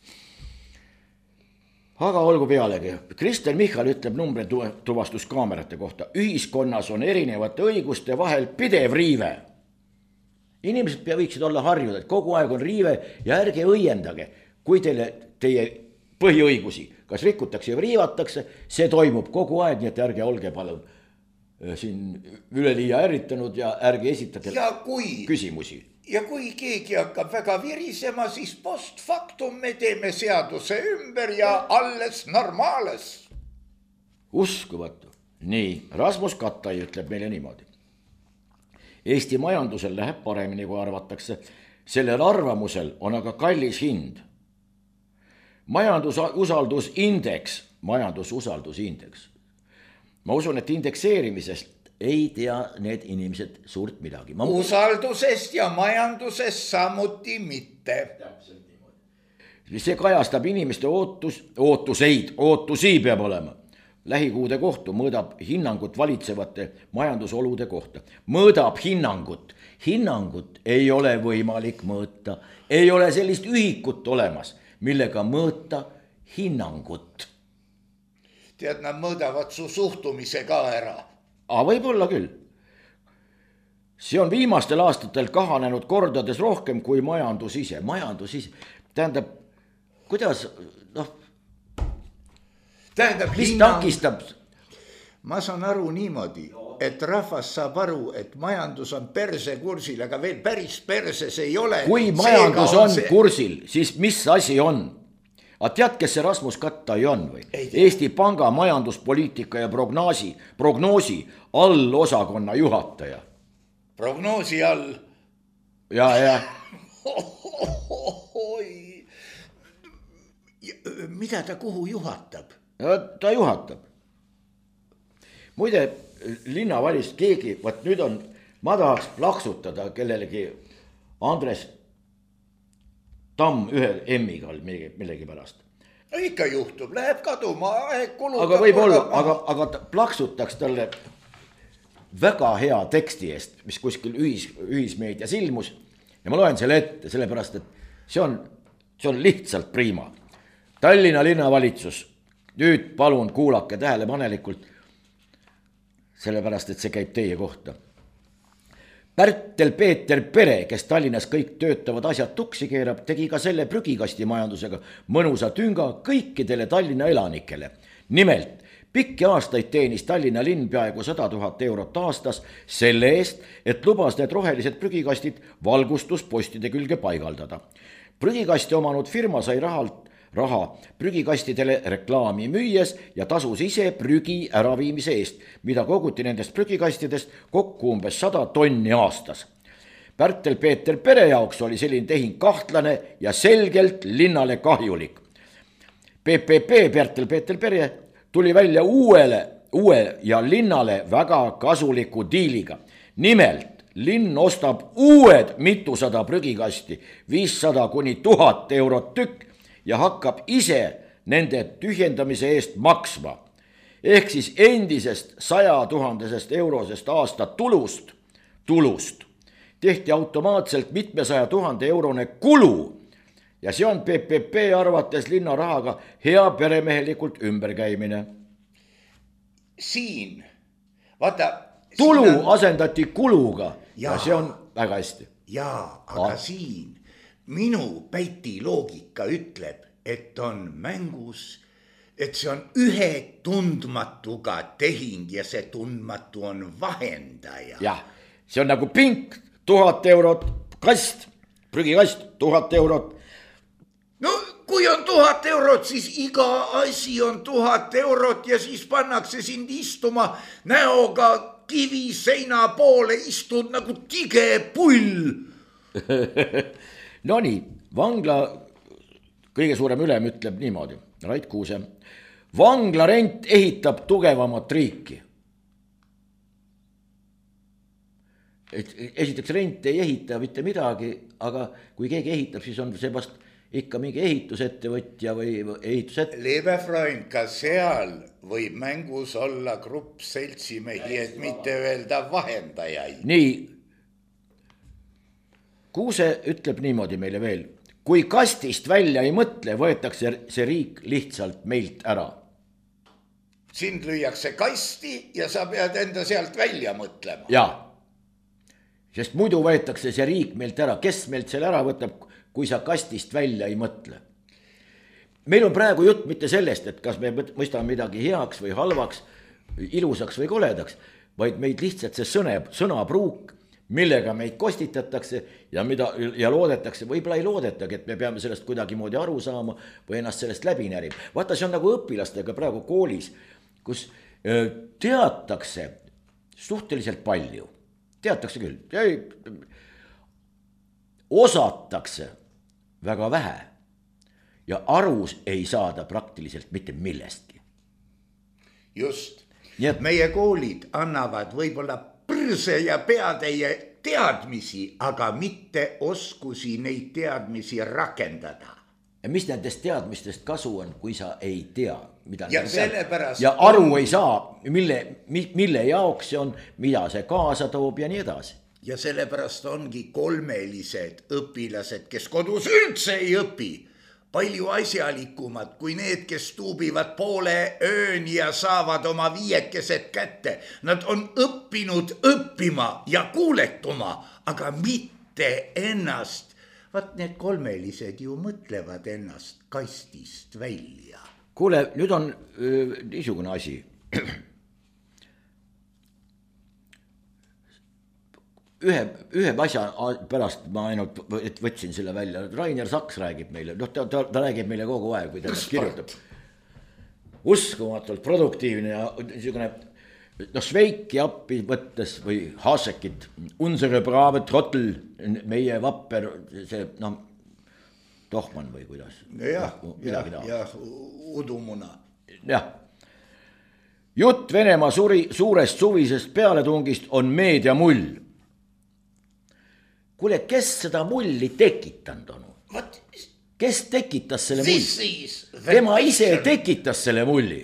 S3: Aga olgu pealegi. Kristen Michal ütleb numbretuvastuskaamerate kohta. Ühiskonnas on erinevate õiguste vahel pidev riive. Inimesed võiksid olla harjunud, et kogu aeg on riive ja ärge õiendage, kui teie põhiõigusi, kas rikutakse või riivatakse, see toimub kogu aeg, nii et ärge olge palun siin üleliia ärritanud ja ärge esitage küsimusi.
S2: Ja kui keegi hakkab väga virisema, siis post factum me teeme seaduse ümber ja alles normales.
S3: Uskumatu. Nii, Rasmus Kattai ütleb meile niimoodi. Eesti majandusel läheb paremini, kui arvatakse. Sellel arvamusel on aga kallis hind. Majandususaldusindeks. Ma usun, et indekseerimisest ei tea need inimesed suurt midagi.
S2: Usaldusest ja majandusest samuti mitte.
S3: See kajastab inimeste ootusi peab olema. Lähikuude kohtu mõõdab hinnangut valitsevate majandusolude kohta. Mõõdab hinnangut. Hinnangut ei ole võimalik mõõta. Ei ole sellist ühikut olemas, millega mõõta hinnangut.
S2: Tead, nad mõõdavad su suhtumise ka ära.
S3: Võib-olla küll. See on viimastel aastatel kahanenud kordades rohkem kui majandus ise. Tähendab, kuidas, mis takistab?
S2: Ma saan aru niimoodi, et rahvas saab aru, et majandus on persekursil, aga veel päris perses ei ole.
S3: Kui majandus on kursil, siis mis asi on? Aga tead, kes see Rasmus Kattai on või? Eesti Panga majanduspoliitika ja prognoosi allosakonna juhataja.
S2: Prognoosi all?
S3: Ja.
S2: Mida ta kuhu juhatab?
S3: Ta juhatab. Muide, linnavalist keegi, nüüd on, ma tahaks plaksutada kellelegi Andres Tamm ühe emmiga millegi pärast.
S2: Ikka juhtub, läheb kaduma, aeg kulutab.
S3: Aga võib-olla, aga plaksutaks talle väga hea teksti eest, mis kuskil ühismeedias ilmus. Ja ma loen selle ette, sellepärast, et see on lihtsalt prima. Tallinna linnavalitsus, nüüd palun kuulake tähelepanelikult, sellepärast, et see käib teie kohta. Pärtel-Peeter Pere, kes Tallinnas kõik töötavad asjad tuksi keerab, tegi ka selle prügikasti majandusega mõnusa tünga kõikidele Tallinna elanikele. Nimelt, pikki aastaid teenis Tallinna linn peaaegu 100 000 eurot aastas selle eest, et lubas need rohelised prügikastid valgustuspostide külge paigaldada. Prügikasti omanud firma sai raha prügikastidele reklaami müües ja tasus ise prügi äraviimise eest, mida koguti nendest prügikastidest kokku umbes 100 tonni aastas. Pärtel-Peeter Pere jaoks oli selline tehing kahtlane ja selgelt linnale kahjulik. PPP Pärtel-Peeter Pere tuli välja uue ja linnale väga kasuliku diiliga. Nimelt, linn ostab uued mitusada prügikasti, 500 kuni 1000 eurot tükk, ja hakkab ise nende tühjendamise eest maksma. Ehk siis endisest 100 000 eurosest aasta tulust tehti automaatselt 700 000 eurone kulu ja see on PPP arvates linna rahaga hea peremehelikult ümberkäimine.
S2: Siin, vaata.
S3: Tulu asendati kuluga ja see on väga hästi.
S2: Jaa, aga siin minu päti loogika ütleb, et on mängus, et see on ühe tundmatuga tehing ja see tundmatu on vahendaja.
S3: Jah, see on nagu pink, 1000 eurot, kast, prügikast, 1000 eurot.
S2: No kui on 1000 eurot, siis iga asi on 1000 eurot ja siis pannakse sind istuma näoga kiviseina poole, istud nagu tigepull.
S3: Nonii, vangla kõige suurem ülem ütleb niimoodi, Rait Kuuse. Vangla rent ehitab tugevamat riiki. Esiteks rent ei ehita mitte midagi, aga kui keegi ehitab, siis on see vast ikka mingi ehitusettevõtja või ehitusettevõtja.
S2: Liebe Freund, ka seal võib mängus olla grupp seltsimehi, et mitte öelda vahendajaid.
S3: Nii, Kuuse ütleb niimoodi meile veel. Kui kastist välja ei mõtle, võetakse see riik lihtsalt meilt ära.
S2: Sind lüüakse kasti ja sa pead enda sealt välja mõtlema.
S3: Jaa. Sest muidu võetakse see riik meilt ära. Kes meilt selle ära võtab, kui sa kastist välja ei mõtle? Meil on praegu jutt mitte sellest, et kas me mõistame midagi heaks või halvaks, ilusaks või koledaks, vaid meid lihtsalt see sõnapruuk, millega meid kostitatakse ja loodetakse, võib-olla ei loodetagi, et me peame sellest kuidagi moodi aru saama või ennast sellest läbi närib. Vaata, see on nagu õpilastega praegu koolis, kus teatakse suhteliselt palju. Teatakse küll, osatakse väga vähe ja arus ei saada praktiliselt mitte millestki.
S2: Just, meie koolid annavad võib-olla põrse ja peatäie teadmisi, aga mitte oskusi neid teadmisi rakendada.
S3: Ja mis nendest teadmistest kasu on, kui sa ei tea, mida
S2: ja sellepärast
S3: ja aru ei saa, mille jaoks see on, mida see kaasa toob ja nii edasi.
S2: Ja sellepärast ongi kolmelised õpilased, kes kodus üldse ei õpi, palju asjalikumad kui need, kes tuubivad poole ööni ja saavad oma 5 kätte. Nad on õppinud õppima ja kuuletuma, aga mitte ennast. Vaat need kolmelised ju mõtlevad ennast kastist välja.
S3: Kuule, nüüd on niisugune asi. Ühe asja pärast ma ainult võtsin selle välja. Rainer Saks räägib meile, ta räägib meile kogu aeg, kui ta kirjutab. Uskumatult produktiivne ja niisugune Šveiki appi võttes või Hasekit, unsere brave trottel, meie vapper, see Tohman või kuidas?
S2: Jah, udumuna.
S3: Jah. Jutt Venemaa suurest suvisest pealetungist on meediamull. Kuule, kes seda mulli tekitanud on? Kes tekitas selle mulli? Tema ise tekitas selle mulli.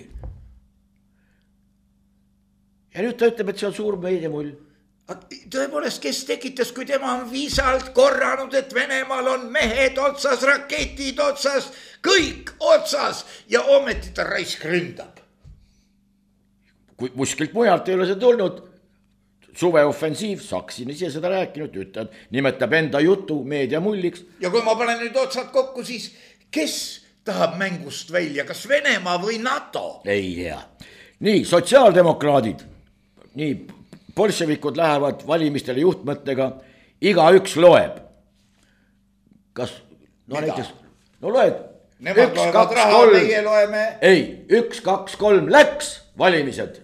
S3: Ja nüüd ta ütleb, et see on suur meediamull.
S2: Tõepoolest, kes tekitas, kui tema on viisalt korranud, et Venemaal on mehed otsas, raketid otsas, kõik otsas ja ometi ta raisk ründab.
S3: Kui kuskilt mujalt ei ole see tulnud, suveoffensiiv, Saksin ise seda rääkinud, nimetab enda jutu meediamulliks.
S2: Ja kui ma panen nüüd otsad kokku, siis kes tahab mängust välja, kas Venemaa või NATO?
S3: Ei hea. Nii, sotsiaaldemokraadid, nii bolševikud lähevad valimistele juhtmõttega, igaüks loeb. Kas, näiteks, loed.
S2: Nemad loevad raha, meie loeme.
S3: Ei, 1, 2, 3 läks valimised.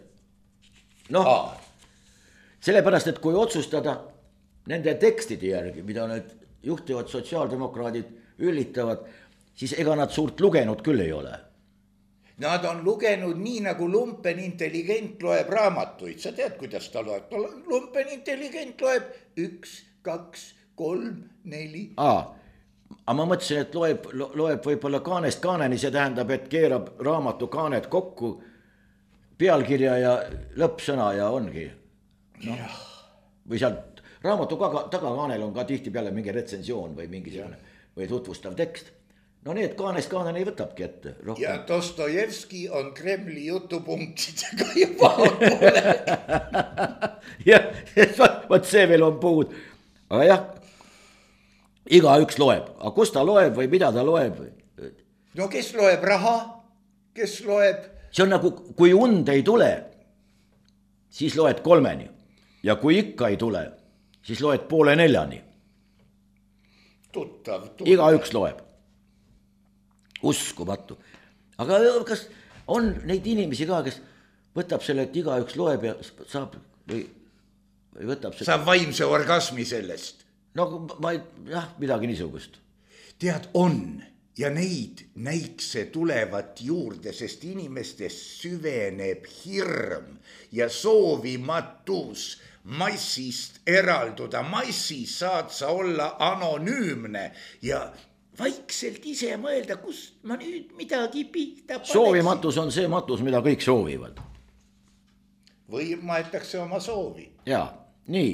S3: Sellepärast, et kui otsustada nende tekstide järgi, mida need juhtivad sotsiaaldemokraadid üllitavad, siis ega nad suurt lugenud küll ei ole.
S2: Nad on lugenud nii, nagu lumpen intelligent loeb raamatuid. Sa tead, kuidas ta loeb? Lumpen intelligent loeb 1, 2, 3, 4.
S3: Aga ma mõtlesin, et loeb võib-olla kaanest kaaneni, see tähendab, et keerab raamatu kaanet kokku, pealkirja ja lõppsõna ja ongi. Või sealt raamatu tagakaanel on ka tihti peale mingi retsensioon või mingisugune või tutvustav tekst. No need kaanest kaaneni võtabki ette.
S2: Ja Dostojevski on Kremli jutupunktidega juba poole.
S3: Jah, võt see veel on puud. Aga jah, igaüks loeb. Aga kus ta loeb või mida ta loeb?
S2: No kes loeb raha? Kes loeb?
S3: See on nagu, kui und ei tule, siis loed 3-ni. Ja kui ikka ei tule, siis loed 3:30.
S2: Tuttav.
S3: Igaüks loeb. Uskumatu. Aga kas on neid inimesi ka, kes võtab selle, et igaüks loeb ja saab või võtab see...
S2: saab vaimse orgasmi sellest.
S3: No ma ei, jah, midagi niisugust.
S2: Tead, on ja neid näikse tulevat juurde, sest inimestes süveneb hirm ja soovimatus massist eralduda. Massis saad sa olla anonüümne ja vaikselt ise mõelda, kust ma nüüd midagi pihta paneksin.
S3: Soovimatus on see matus, mida kõik soovivad.
S2: Või maetakse oma soovi.
S3: Jaa, nii.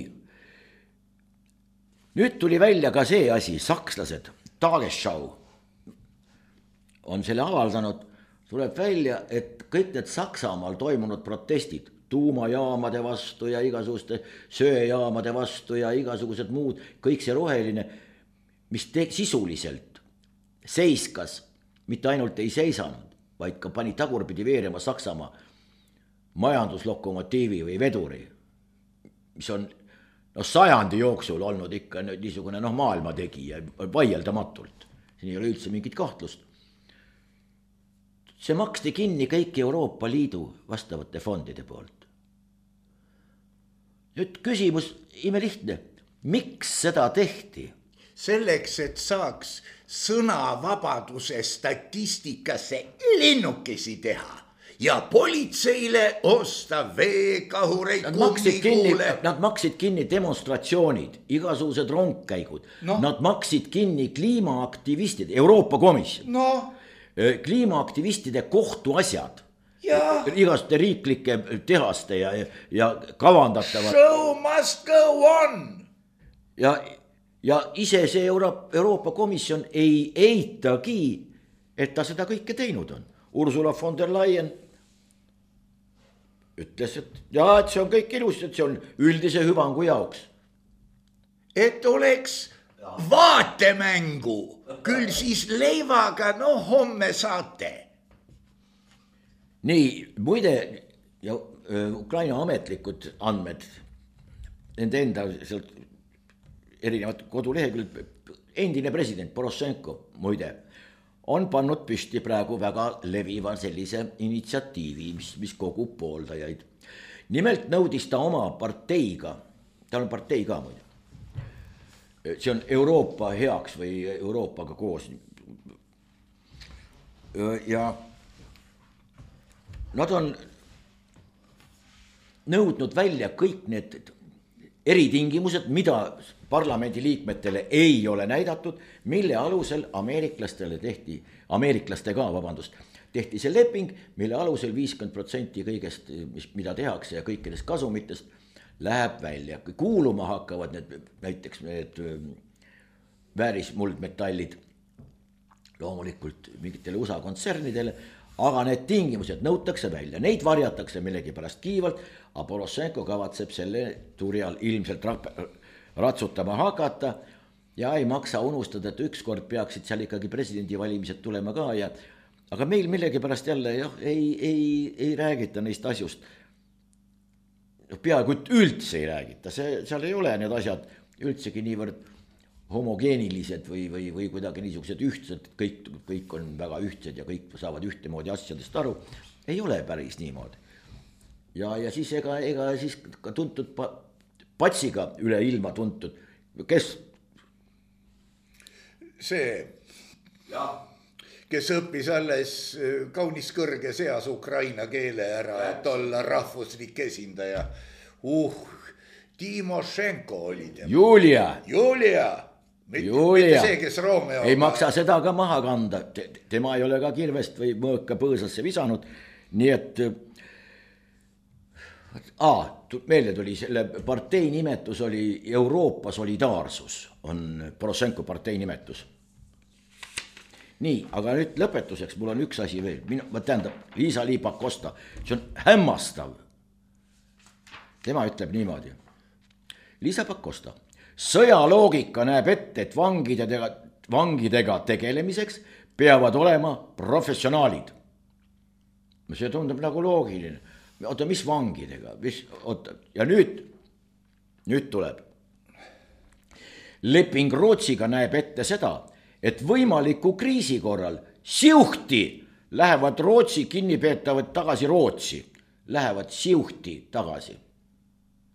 S3: Nüüd tuli välja ka see asi, sakslased, Tagesschau on selle avaldanud, tuleb välja, et kõik need Saksamaal toimunud protestid tuumajaamade vastu ja igasuguste söejaamade vastu ja igasugused muud, kõik see roheline, mis sisuliselt seiskas, mitte ainult ei seisanud, vaid ka pani tagurpidi veerema Saksamaa majanduslokomotiivi või veduri, mis on sajandi jooksul olnud ikka niisugune maailmategija vaieldamatult. Siin ei ole üldse mingit kahtlust. See maksti kinni kõik Euroopa Liidu vastavate fondide poolt. Nüüd küsimus imelihtne, miks seda tehti?
S2: Selleks, et saaks sõnavabaduse statistikasse linnukesi teha ja politseile osta veekahureid kummikuule.
S3: Nad maksid kinni demonstratsioonid, igasugused rongkäigud. No. Nad maksid kinni kliimaaktivistid, Euroopa Komisjon.
S2: No.
S3: Kliimaaktivistide kohtuasjad. Igaste riiklike tehaste ja kavandatavad.
S2: Show must go on.
S3: Ja ise see Euroopa Komisjon ei eitagi, et ta seda kõike teinud on. Ursula von der Leyen ütles, et see on kõik ilus, et see on üldise hüvangu jaoks.
S2: Et oleks vaatemängu, küll siis leivaga, homme saate.
S3: Nii, muide, ja Ukraina ametlikud andmed, nende enda sealt erinevad koduleheküljed, endine president Poroshenko, muide, on pannud püsti praegu väga leviva sellise initsiatiivi, mis kogub pooldajaid. Nimelt nõudis ta oma parteiga, tal on partei ka muide, see on Euroopa heaks või Euroopaga koos. Ja nad on nõudnud välja kõik need eritingimused, mida parlamendi liikmetele ei ole näidatud, mille alusel tehti see leping, mille alusel 50% kõigest, mida tehakse ja kõikidest kasumitest läheb välja. Kui kuuluma hakkavad näiteks need väärismuldmetallid loomulikult mingitele USA kontsernidele, aga need tingimused nõutakse välja, neid varjatakse millegi pärast kiivalt, aga Poroshenko kavatseb selle turjal ilmselt ratsutama hakata ja ei maksa unustada, et ükskord peaksid seal ikkagi presidendivalimised tulema ka aga meil millegi pärast jälle ei räägita neist asjust. Peaaegu üldse ei räägita, seal ei ole need asjad üldsegi niivõrd homogeenilised või kuidagi niisugused ühtsed, kõik on väga ühtsed ja kõik saavad ühtemoodi asjadest aru, ei ole päris niimoodi. Ja siis ega siis ka tuntud patsiga üle ilma tuntud, kes?
S2: See, kes õppis alles kaunis kõrges eas ukraina keele ära, et olla rahvuslik esindaja. Timošenko oli tema. Julia. Mitte see, kes Romeo.
S3: Ei maksa seda ka maha kanda. Tema ei ole ka kirvest või mõõka põõsasse visanud. Nii et meelde tuli, selle partei nimetus oli Euroopa Solidaarsus, on Poroshenko partei nimetus. Nii, aga nüüd lõpetuseks, mul on üks asi veel, Liisa-Lee Pakosta, see on hämmastav. Tema ütleb niimoodi. Liisa Pakosta, sõjaloogika näeb ette, et vangidega tegelemiseks peavad olema professionaalid. See tundub nagu loogiline. Oota, mis vangidega? Ja nüüd tuleb. Leping Rootsiga näeb ette seda, et võimaliku kriisi korral siuhti lähevad Rootsi kinnipeetavad tagasi Rootsi. Lähevad siuhti tagasi.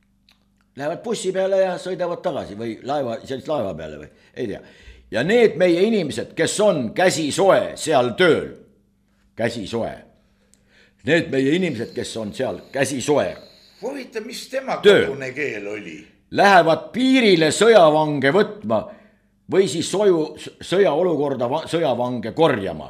S3: lähevad bussi peale ja sõidavad tagasi või laeva peale või ei tea. Ja need meie inimesed, kes on käsisoe seal tööl, käsisoe, need meie inimesed, kes on seal käsisoe.
S2: Huvita, mis tema kodune keel oli?
S3: Lähevad piirile sõjavange võtma või siis sõjaolukorda sõjavange korjama.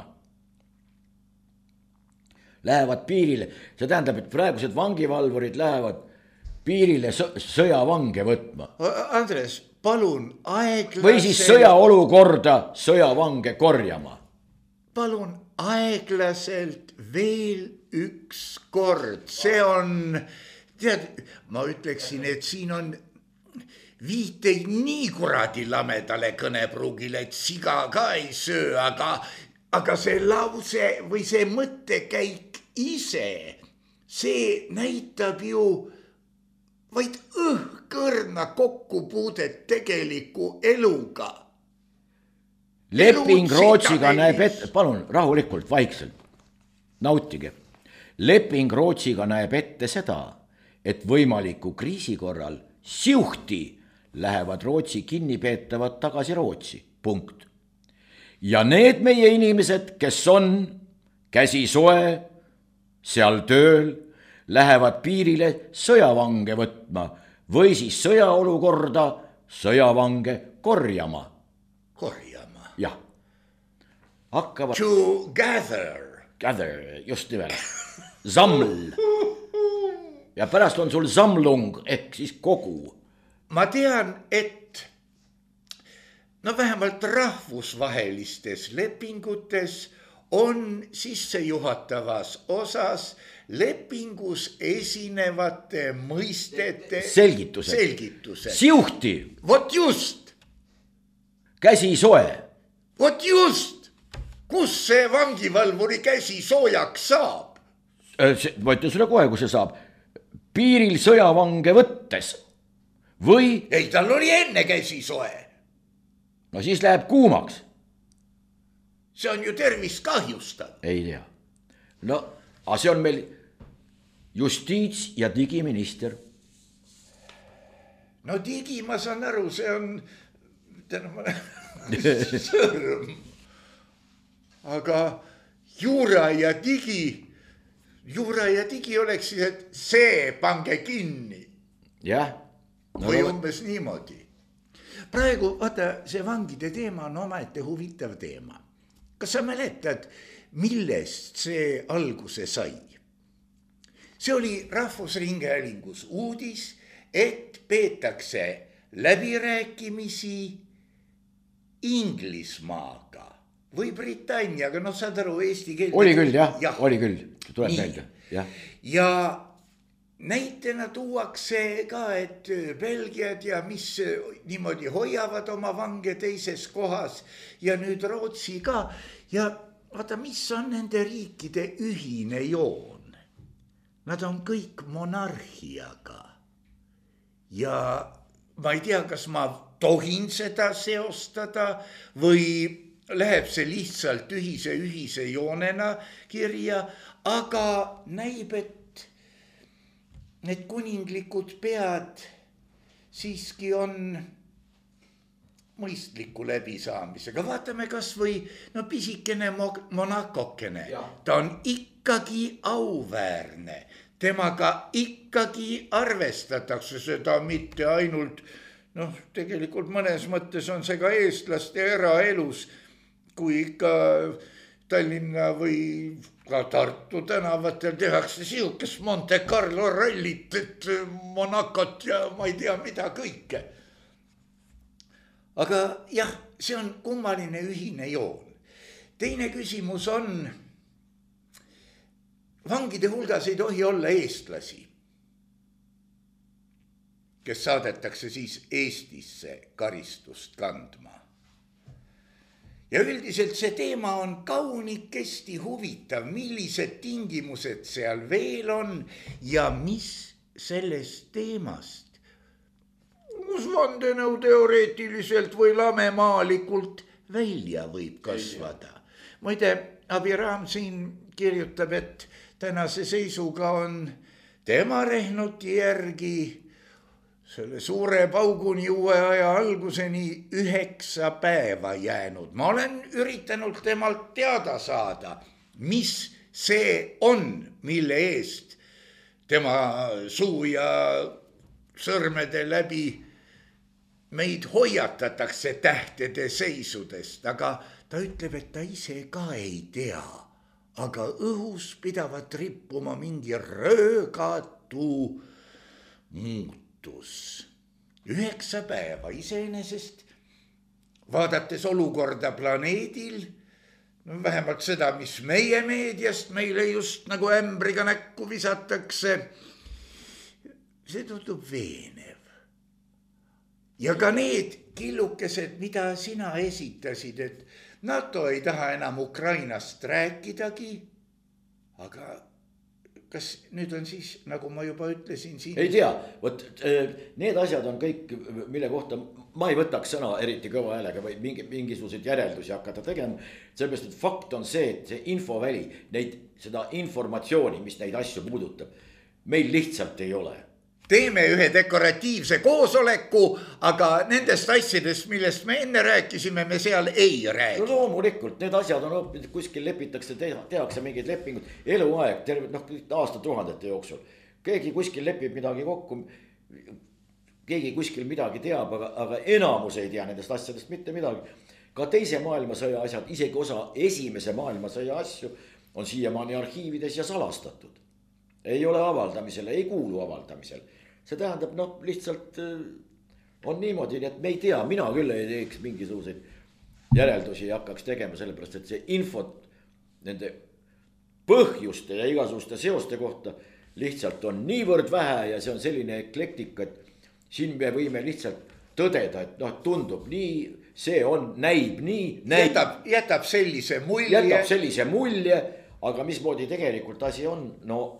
S3: Lähevad piirile, see tähendab, et praegused vangivalvurid lähevad piirile sõjavange võtma.
S2: Andres, palun aeglaselt.
S3: Või siis sõjaolukorda sõjavange korjama.
S2: Palun aeglaselt veel üks kord. See on, tead, ma ütleksin, et siin on viiteid nii kuradi lamedale kõnepruugile, et siga ka ei söö, aga see lause või see mõttekäik ise, see näitab ju vaid õhkõrna kokkupuudet tegeliku eluga.
S3: Leping Rootsiga näeb ette, palun rahulikult, vaikselt, nautige. Leping Rootsiga näeb ette seda, et võimaliku kriisi korral siuhti lähevad Rootsi kinnipeetavad tagasi Rootsi, punkt. Ja need meie inimesed, kes on käsisoe seal tööl, lähevad piirile sõjavange võtma või siis sõjaolukorda sõjavange korjama.
S2: Korjama.
S3: Jah. Hakkavad.
S2: To gather.
S3: Gather, just nimelt. Samml. Ja pärast on sul samlung ehk siis kogu.
S2: Ma tean, et vähemalt rahvusvahelistes lepingutes on sissejuhatavas osas lepingus esinevate mõistete selgitused.
S3: Siuhti.
S2: Vot just.
S3: Käsisoe.
S2: Vot just. Kus see vangivalvuri käsi soojaks saab?
S3: Ma ütlen sulle kohe, kus see saab. Piiril sõjavange võttes. Või?
S2: Ei, tal oli enne käsi soe.
S3: No siis läheb kuumaks.
S2: See on ju tervist kahjustav.
S3: Ei tea. No, aga see on meil justiits- ja digiminister.
S2: No digi, ma saan aru, see on sõrm. Aga juura ja digi oleks siis, et see pange kinni.
S3: Jah.
S2: Või umbes niimoodi. Praegu, vaata, see vangide teema on omaette huvitav teema. Kas sa mäletad, millest see alguse sai? See oli Rahvusringhäälingus uudis, et peetakse läbirääkimisi Inglismaaga või Britanniaga, saad aru, eesti keelt.
S3: Oli küll, jah, oli küll, tuleb meelde.
S2: Ja näitena tuuakse ka, et Belgiad ja mis niimoodi hoiavad oma vange teises kohas ja nüüd Rootsi ka. Ja vaata, mis on nende riikide ühine joon? Nad on kõik monarhiaga. Ja ma ei tea, kas ma tohin seda seostada või läheb see lihtsalt ühise joonena kirja, aga näib, et need kuninglikud pead siiski on mõistliku läbisaamisega. Vaatame kas või pisikene monakokene. Ta on ikkagi auväärne. Temaga ikkagi arvestatakse seda mitte ainult, tegelikult mõnes mõttes on see ka eestlaste eraelus, kui ikka Tallinna või ka Tartu tänavatel tehakse siukest Monte Carlo rallit, et Monacot ja ma ei tea mida kõike. Aga jah, see on kummaline ühine joon. Teine küsimus on, vangide hulgas ei tohi olla eestlasi, kes saadetakse siis Eestisse karistust kandma. Ja üldiselt see teema on kaunikesti huvitav, millised tingimused seal veel on ja mis sellest teemast, kus vandenõu teoreetiliselt või lamemaalikult välja võib kasvada. Muide, Abiraam siin kirjutab, et tänase seisuga on tema rehnuti järgi selle suure pauguni uue aja alguseni 9 päeva jäänud. Ma olen üritanud temalt teada saada, mis see on, mille eest tema suu ja sõrmede läbi meid hoiatatakse tähtede seisudest, aga ta ütleb, et ta ise ka ei tea. Aga õhus pidavat rippuma mingi röögatu muutus. 9 päeva iseenesest, vaadates olukorda planeedil, vähemalt seda, mis meie meediast meile just nagu ämbriga näkku visatakse, see tundub veenev. Ja ka need killukesed, mida sina esitasid, et NATO ei taha enam Ukrainast rääkidagi, aga kas nüüd on siis, nagu ma juba ütlesin siin...
S3: Ei tea, võt need asjad on kõik, mille kohta ma ei võtaks sõna eriti kõva häälega või mingisuguseid järeldusi hakata tegema. Sellepärast, et fakt on see, et see infoväli, seda informatsiooni, mis neid asju puudutab, meil lihtsalt ei ole.
S2: Teeme ühe dekoratiivse koosoleku, aga nendest asjadest, millest me enne rääkisime, me seal ei räägi.
S3: No loomulikult, need asjad on kuskil lepitakse, tehakse mingeid lepinguid, eluaeg, aastatuhandete jooksul. Keegi kuskil lepib midagi kokku, keegi kuskil midagi teab, aga enamus ei tea nendest asjadest mitte midagi. Ka teise maailmasõja asjad, isegi osa esimese maailmasõja asju on siiamaani arhiivides ja salastatud. Ei ole avaldamisel, ei kuulu avaldamisel. See tähendab, lihtsalt on niimoodi, et me ei tea, mina küll ei teeks mingisuguseid järeldusi ja hakkaks tegema, sellepärast, et see infot nende põhjuste ja igasuguste seoste kohta lihtsalt on niivõrd vähe ja see on selline eklektika, et siin me võime lihtsalt tõdeda, et tundub nii, see on, näib nii,
S2: jätab sellise
S3: mulje, aga mismoodi tegelikult asi on,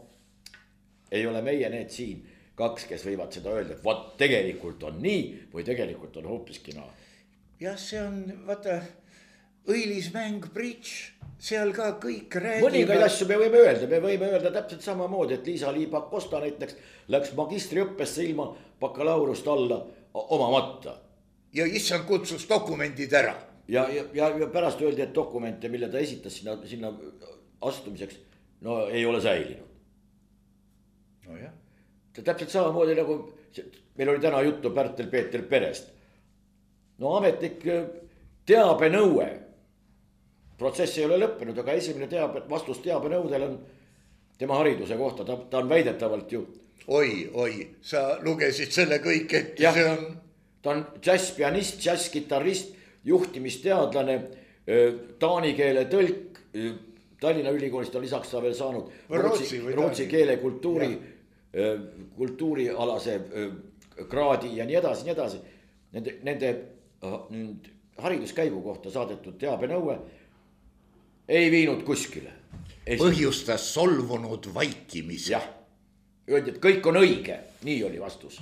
S3: ei ole meie need siin 2, kes võivad seda öelda, et vaat tegelikult on nii või tegelikult on hoopiski naa.
S2: Jah, see on, vaata, õilismäng bridge, seal ka kõik räägivad.
S3: Mõningaid asju me võime öelda täpselt samamoodi, et Liisa-Lee Pakosta näiteks läks magistriõppesse ilma bakalaureust alla omamata.
S2: Ja issand kutsus dokumendid ära.
S3: Ja pärast öeldi, et dokumente, mille ta esitas sinna astumiseks, ei ole säilinud.
S2: No jah.
S3: Täpselt samamoodi nagu meil oli täna juttu Pärtel-Peeter Perest. Ametlik teabenõue. Protsess ei ole lõppenud, aga esimene vastus teabenõudel on tema hariduse kohta. Ta on väidetavalt ju.
S2: Oi, sa lugesid selle kõik, et
S3: ja,
S2: see on.
S3: Ta on džässpianist, džässgitarrist, juhtimisteadlane, taani keele tõlk. Tallinna Ülikoolist on lisaks ta veel saanud rootsi keele kultuurialase kraadi ja nii edasi. Nende hariduskäigu kohta saadetud teabenõue ei viinud kuskile.
S2: Põhjustas solvunud vaikimisi.
S3: Jah, öeldi, et kõik on õige, nii oli vastus.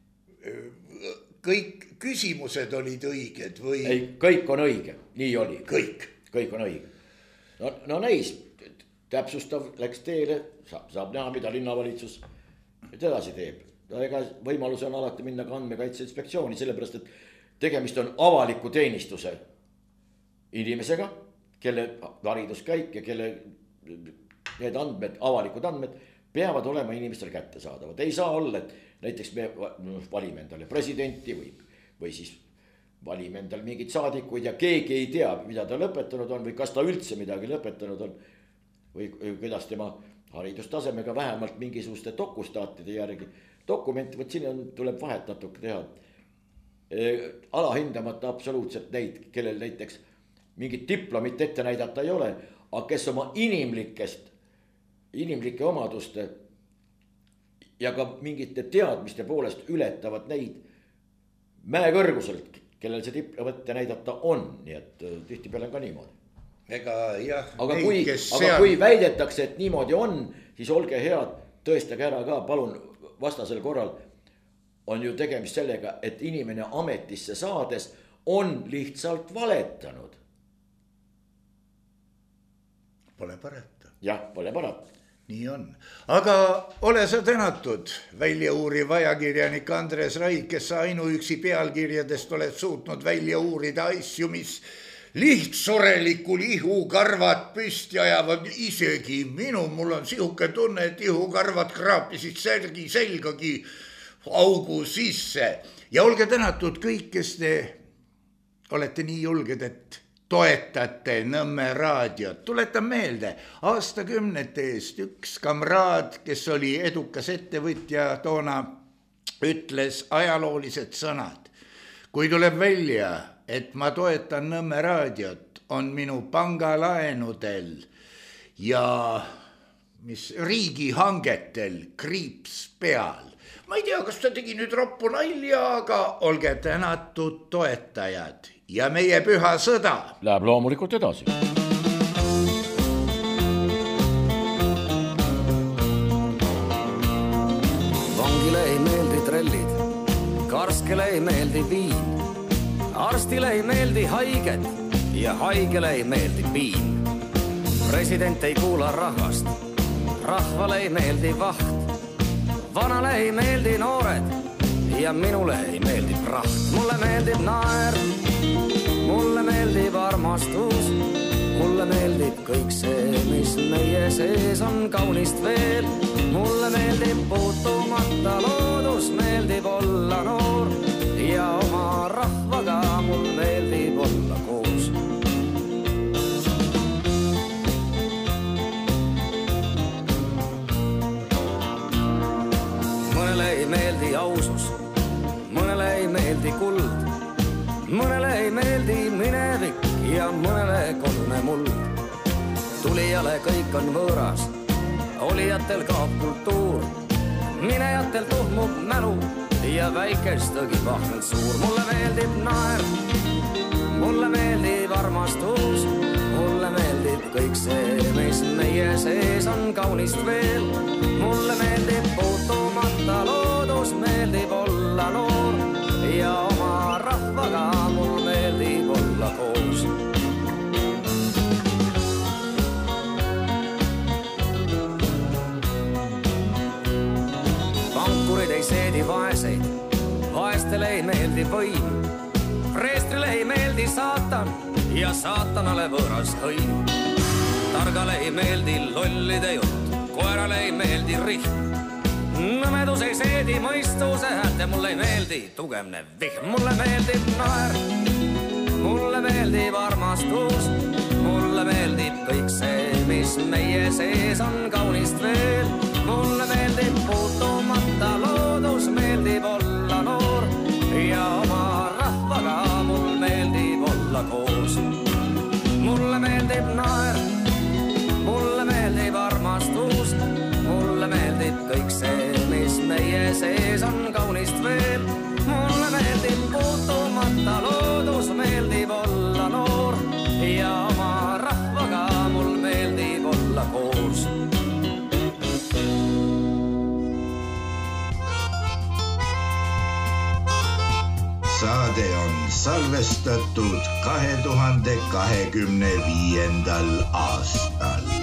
S2: Kõik küsimused olid õiged või?
S3: Ei, kõik on õige, nii oli.
S2: Kõik
S3: on õige. Neis, täpsustav läks teele, saab näha, mida linnavalitsus edasi teeb. Ega võimalus on alati minna ka andmekaitse inspektsiooni, sellepärast, et tegemist on avaliku teenistuse inimesega, kelle hariduskäik ja kelle need andmed, avalikud andmed peavad olema inimestel kättesaadavad. Ei saa olla, et näiteks me valime endale presidenti või siis valime endale mingid saadikuid ja keegi ei tea, mida ta lõpetanud on või kas ta üldse midagi lõpetanud on või kuidas tema haridustasemega vähemalt mingisuguste dokustaatide järgi. Dokumenti, võt siin tuleb vahet natuke teha. Alahindamata absoluutselt neid, kellel näiteks mingit diplomit ette näidata ei ole, aga kes oma inimlike omaduste ja ka mingite teadmiste poolest ületavad neid mäekõrguselt, kellel see diplom ette näidata on, nii et tihtipeale on ka niimoodi. Aga kui väidetakse, et niimoodi on, siis olge head, tõestage ära ka, palun vastasel korral on ju tegemist sellega, et inimene ametisse saades on lihtsalt valetanud.
S2: Pole parata.
S3: Jah, pole parata.
S2: nii on. Aga ole sa tänatud, väljauuriv ajakirjanik Andres Raid, kes sa ainuüksi pealkirjadest oled suutnud välja uurida asju, mis lihtsurelikul ihukarvad püsti ajavad. Isegi mul on sihuke tunne, et ihukarvad kraapisid särgi selgagi augu sisse. Ja olge tänatud kõik, kes te olete nii julged, et toetate Nõmme raadiot. Tuletan meelde, aastakümnete eest üks kamraad, kes oli edukas ettevõtja toona, ütles ajaloolised sõnad. Kui tuleb välja, et ma toetan Nõmme raadiot, on minu pangalaenudel ja riigihangetel kriips peal. Ma ei tea, kas ta tegi nüüd roppu nalja, aga olge tänatud toetajad. Ja meie püha sõda
S3: läheb loomulikult edasi.
S4: Vangile ei meeldi trellid, karskele ei meeldi viin, arstile ei meeldi haiged ja haigele ei meeldi piin. President ei kuula rahvast, rahvale ei meeldi vaht, vanale ei meeldi noored ja minule ei meeldi praht. Mulle meeldib naer, mulle meeldib armastus, mulle meeldib kõik see, mis meie sees on kaunist veel. Mulle meeldib puutumata loodus, meeldib olla noor ja oma rahvaga mul meeldib olla koos. Mõnele ei meeldi ausus, mõnele ei meeldi kuld, mõnele ei meeldi minevik ja mõnele kodune muld. Tulijale kõik on võõras, olijatel kaob kultuur, minejatel tuhmub mälu ja väikestagi pahnel suur. Mulle meeldib naer, mulle meeldib armastus, mulle meeldib kõik see, mis meie sees on kaunist veel. Mulle meeldib puutumata loodus, meeldib olla noor ja oma rahvaga mul meeldib olla koos. Pankurid ei seedi vaeseid, vaestele ei meeldi võim, preestrile ei meeldi saatan ja saatanale võõras hõim. Targale ei meeldi lollide jutt, koerale ei meeldi rihm, nõmedus ei seedi mõistuse häält ja mulle ei meeldi tugevne vihm. Mulle meeldib naer, mulle meeldib armastus, mulle meeldib kõik see, mis meie sees on kaunist veel. Mulle meeldib puutumata loodus, meeldib olla noor ja oma rahvaga mul meeldib olla koos. Mulle meeldib naer, mulle meeldib armastus, mulle meeldib kõik see, mis meie sees on kaunist veel. Mulle meeldib puutumata loodus, meeldib olla noor ja oma rahvaga mul meeldib olla koos.
S2: Saade on salvestatud 2025. aastal.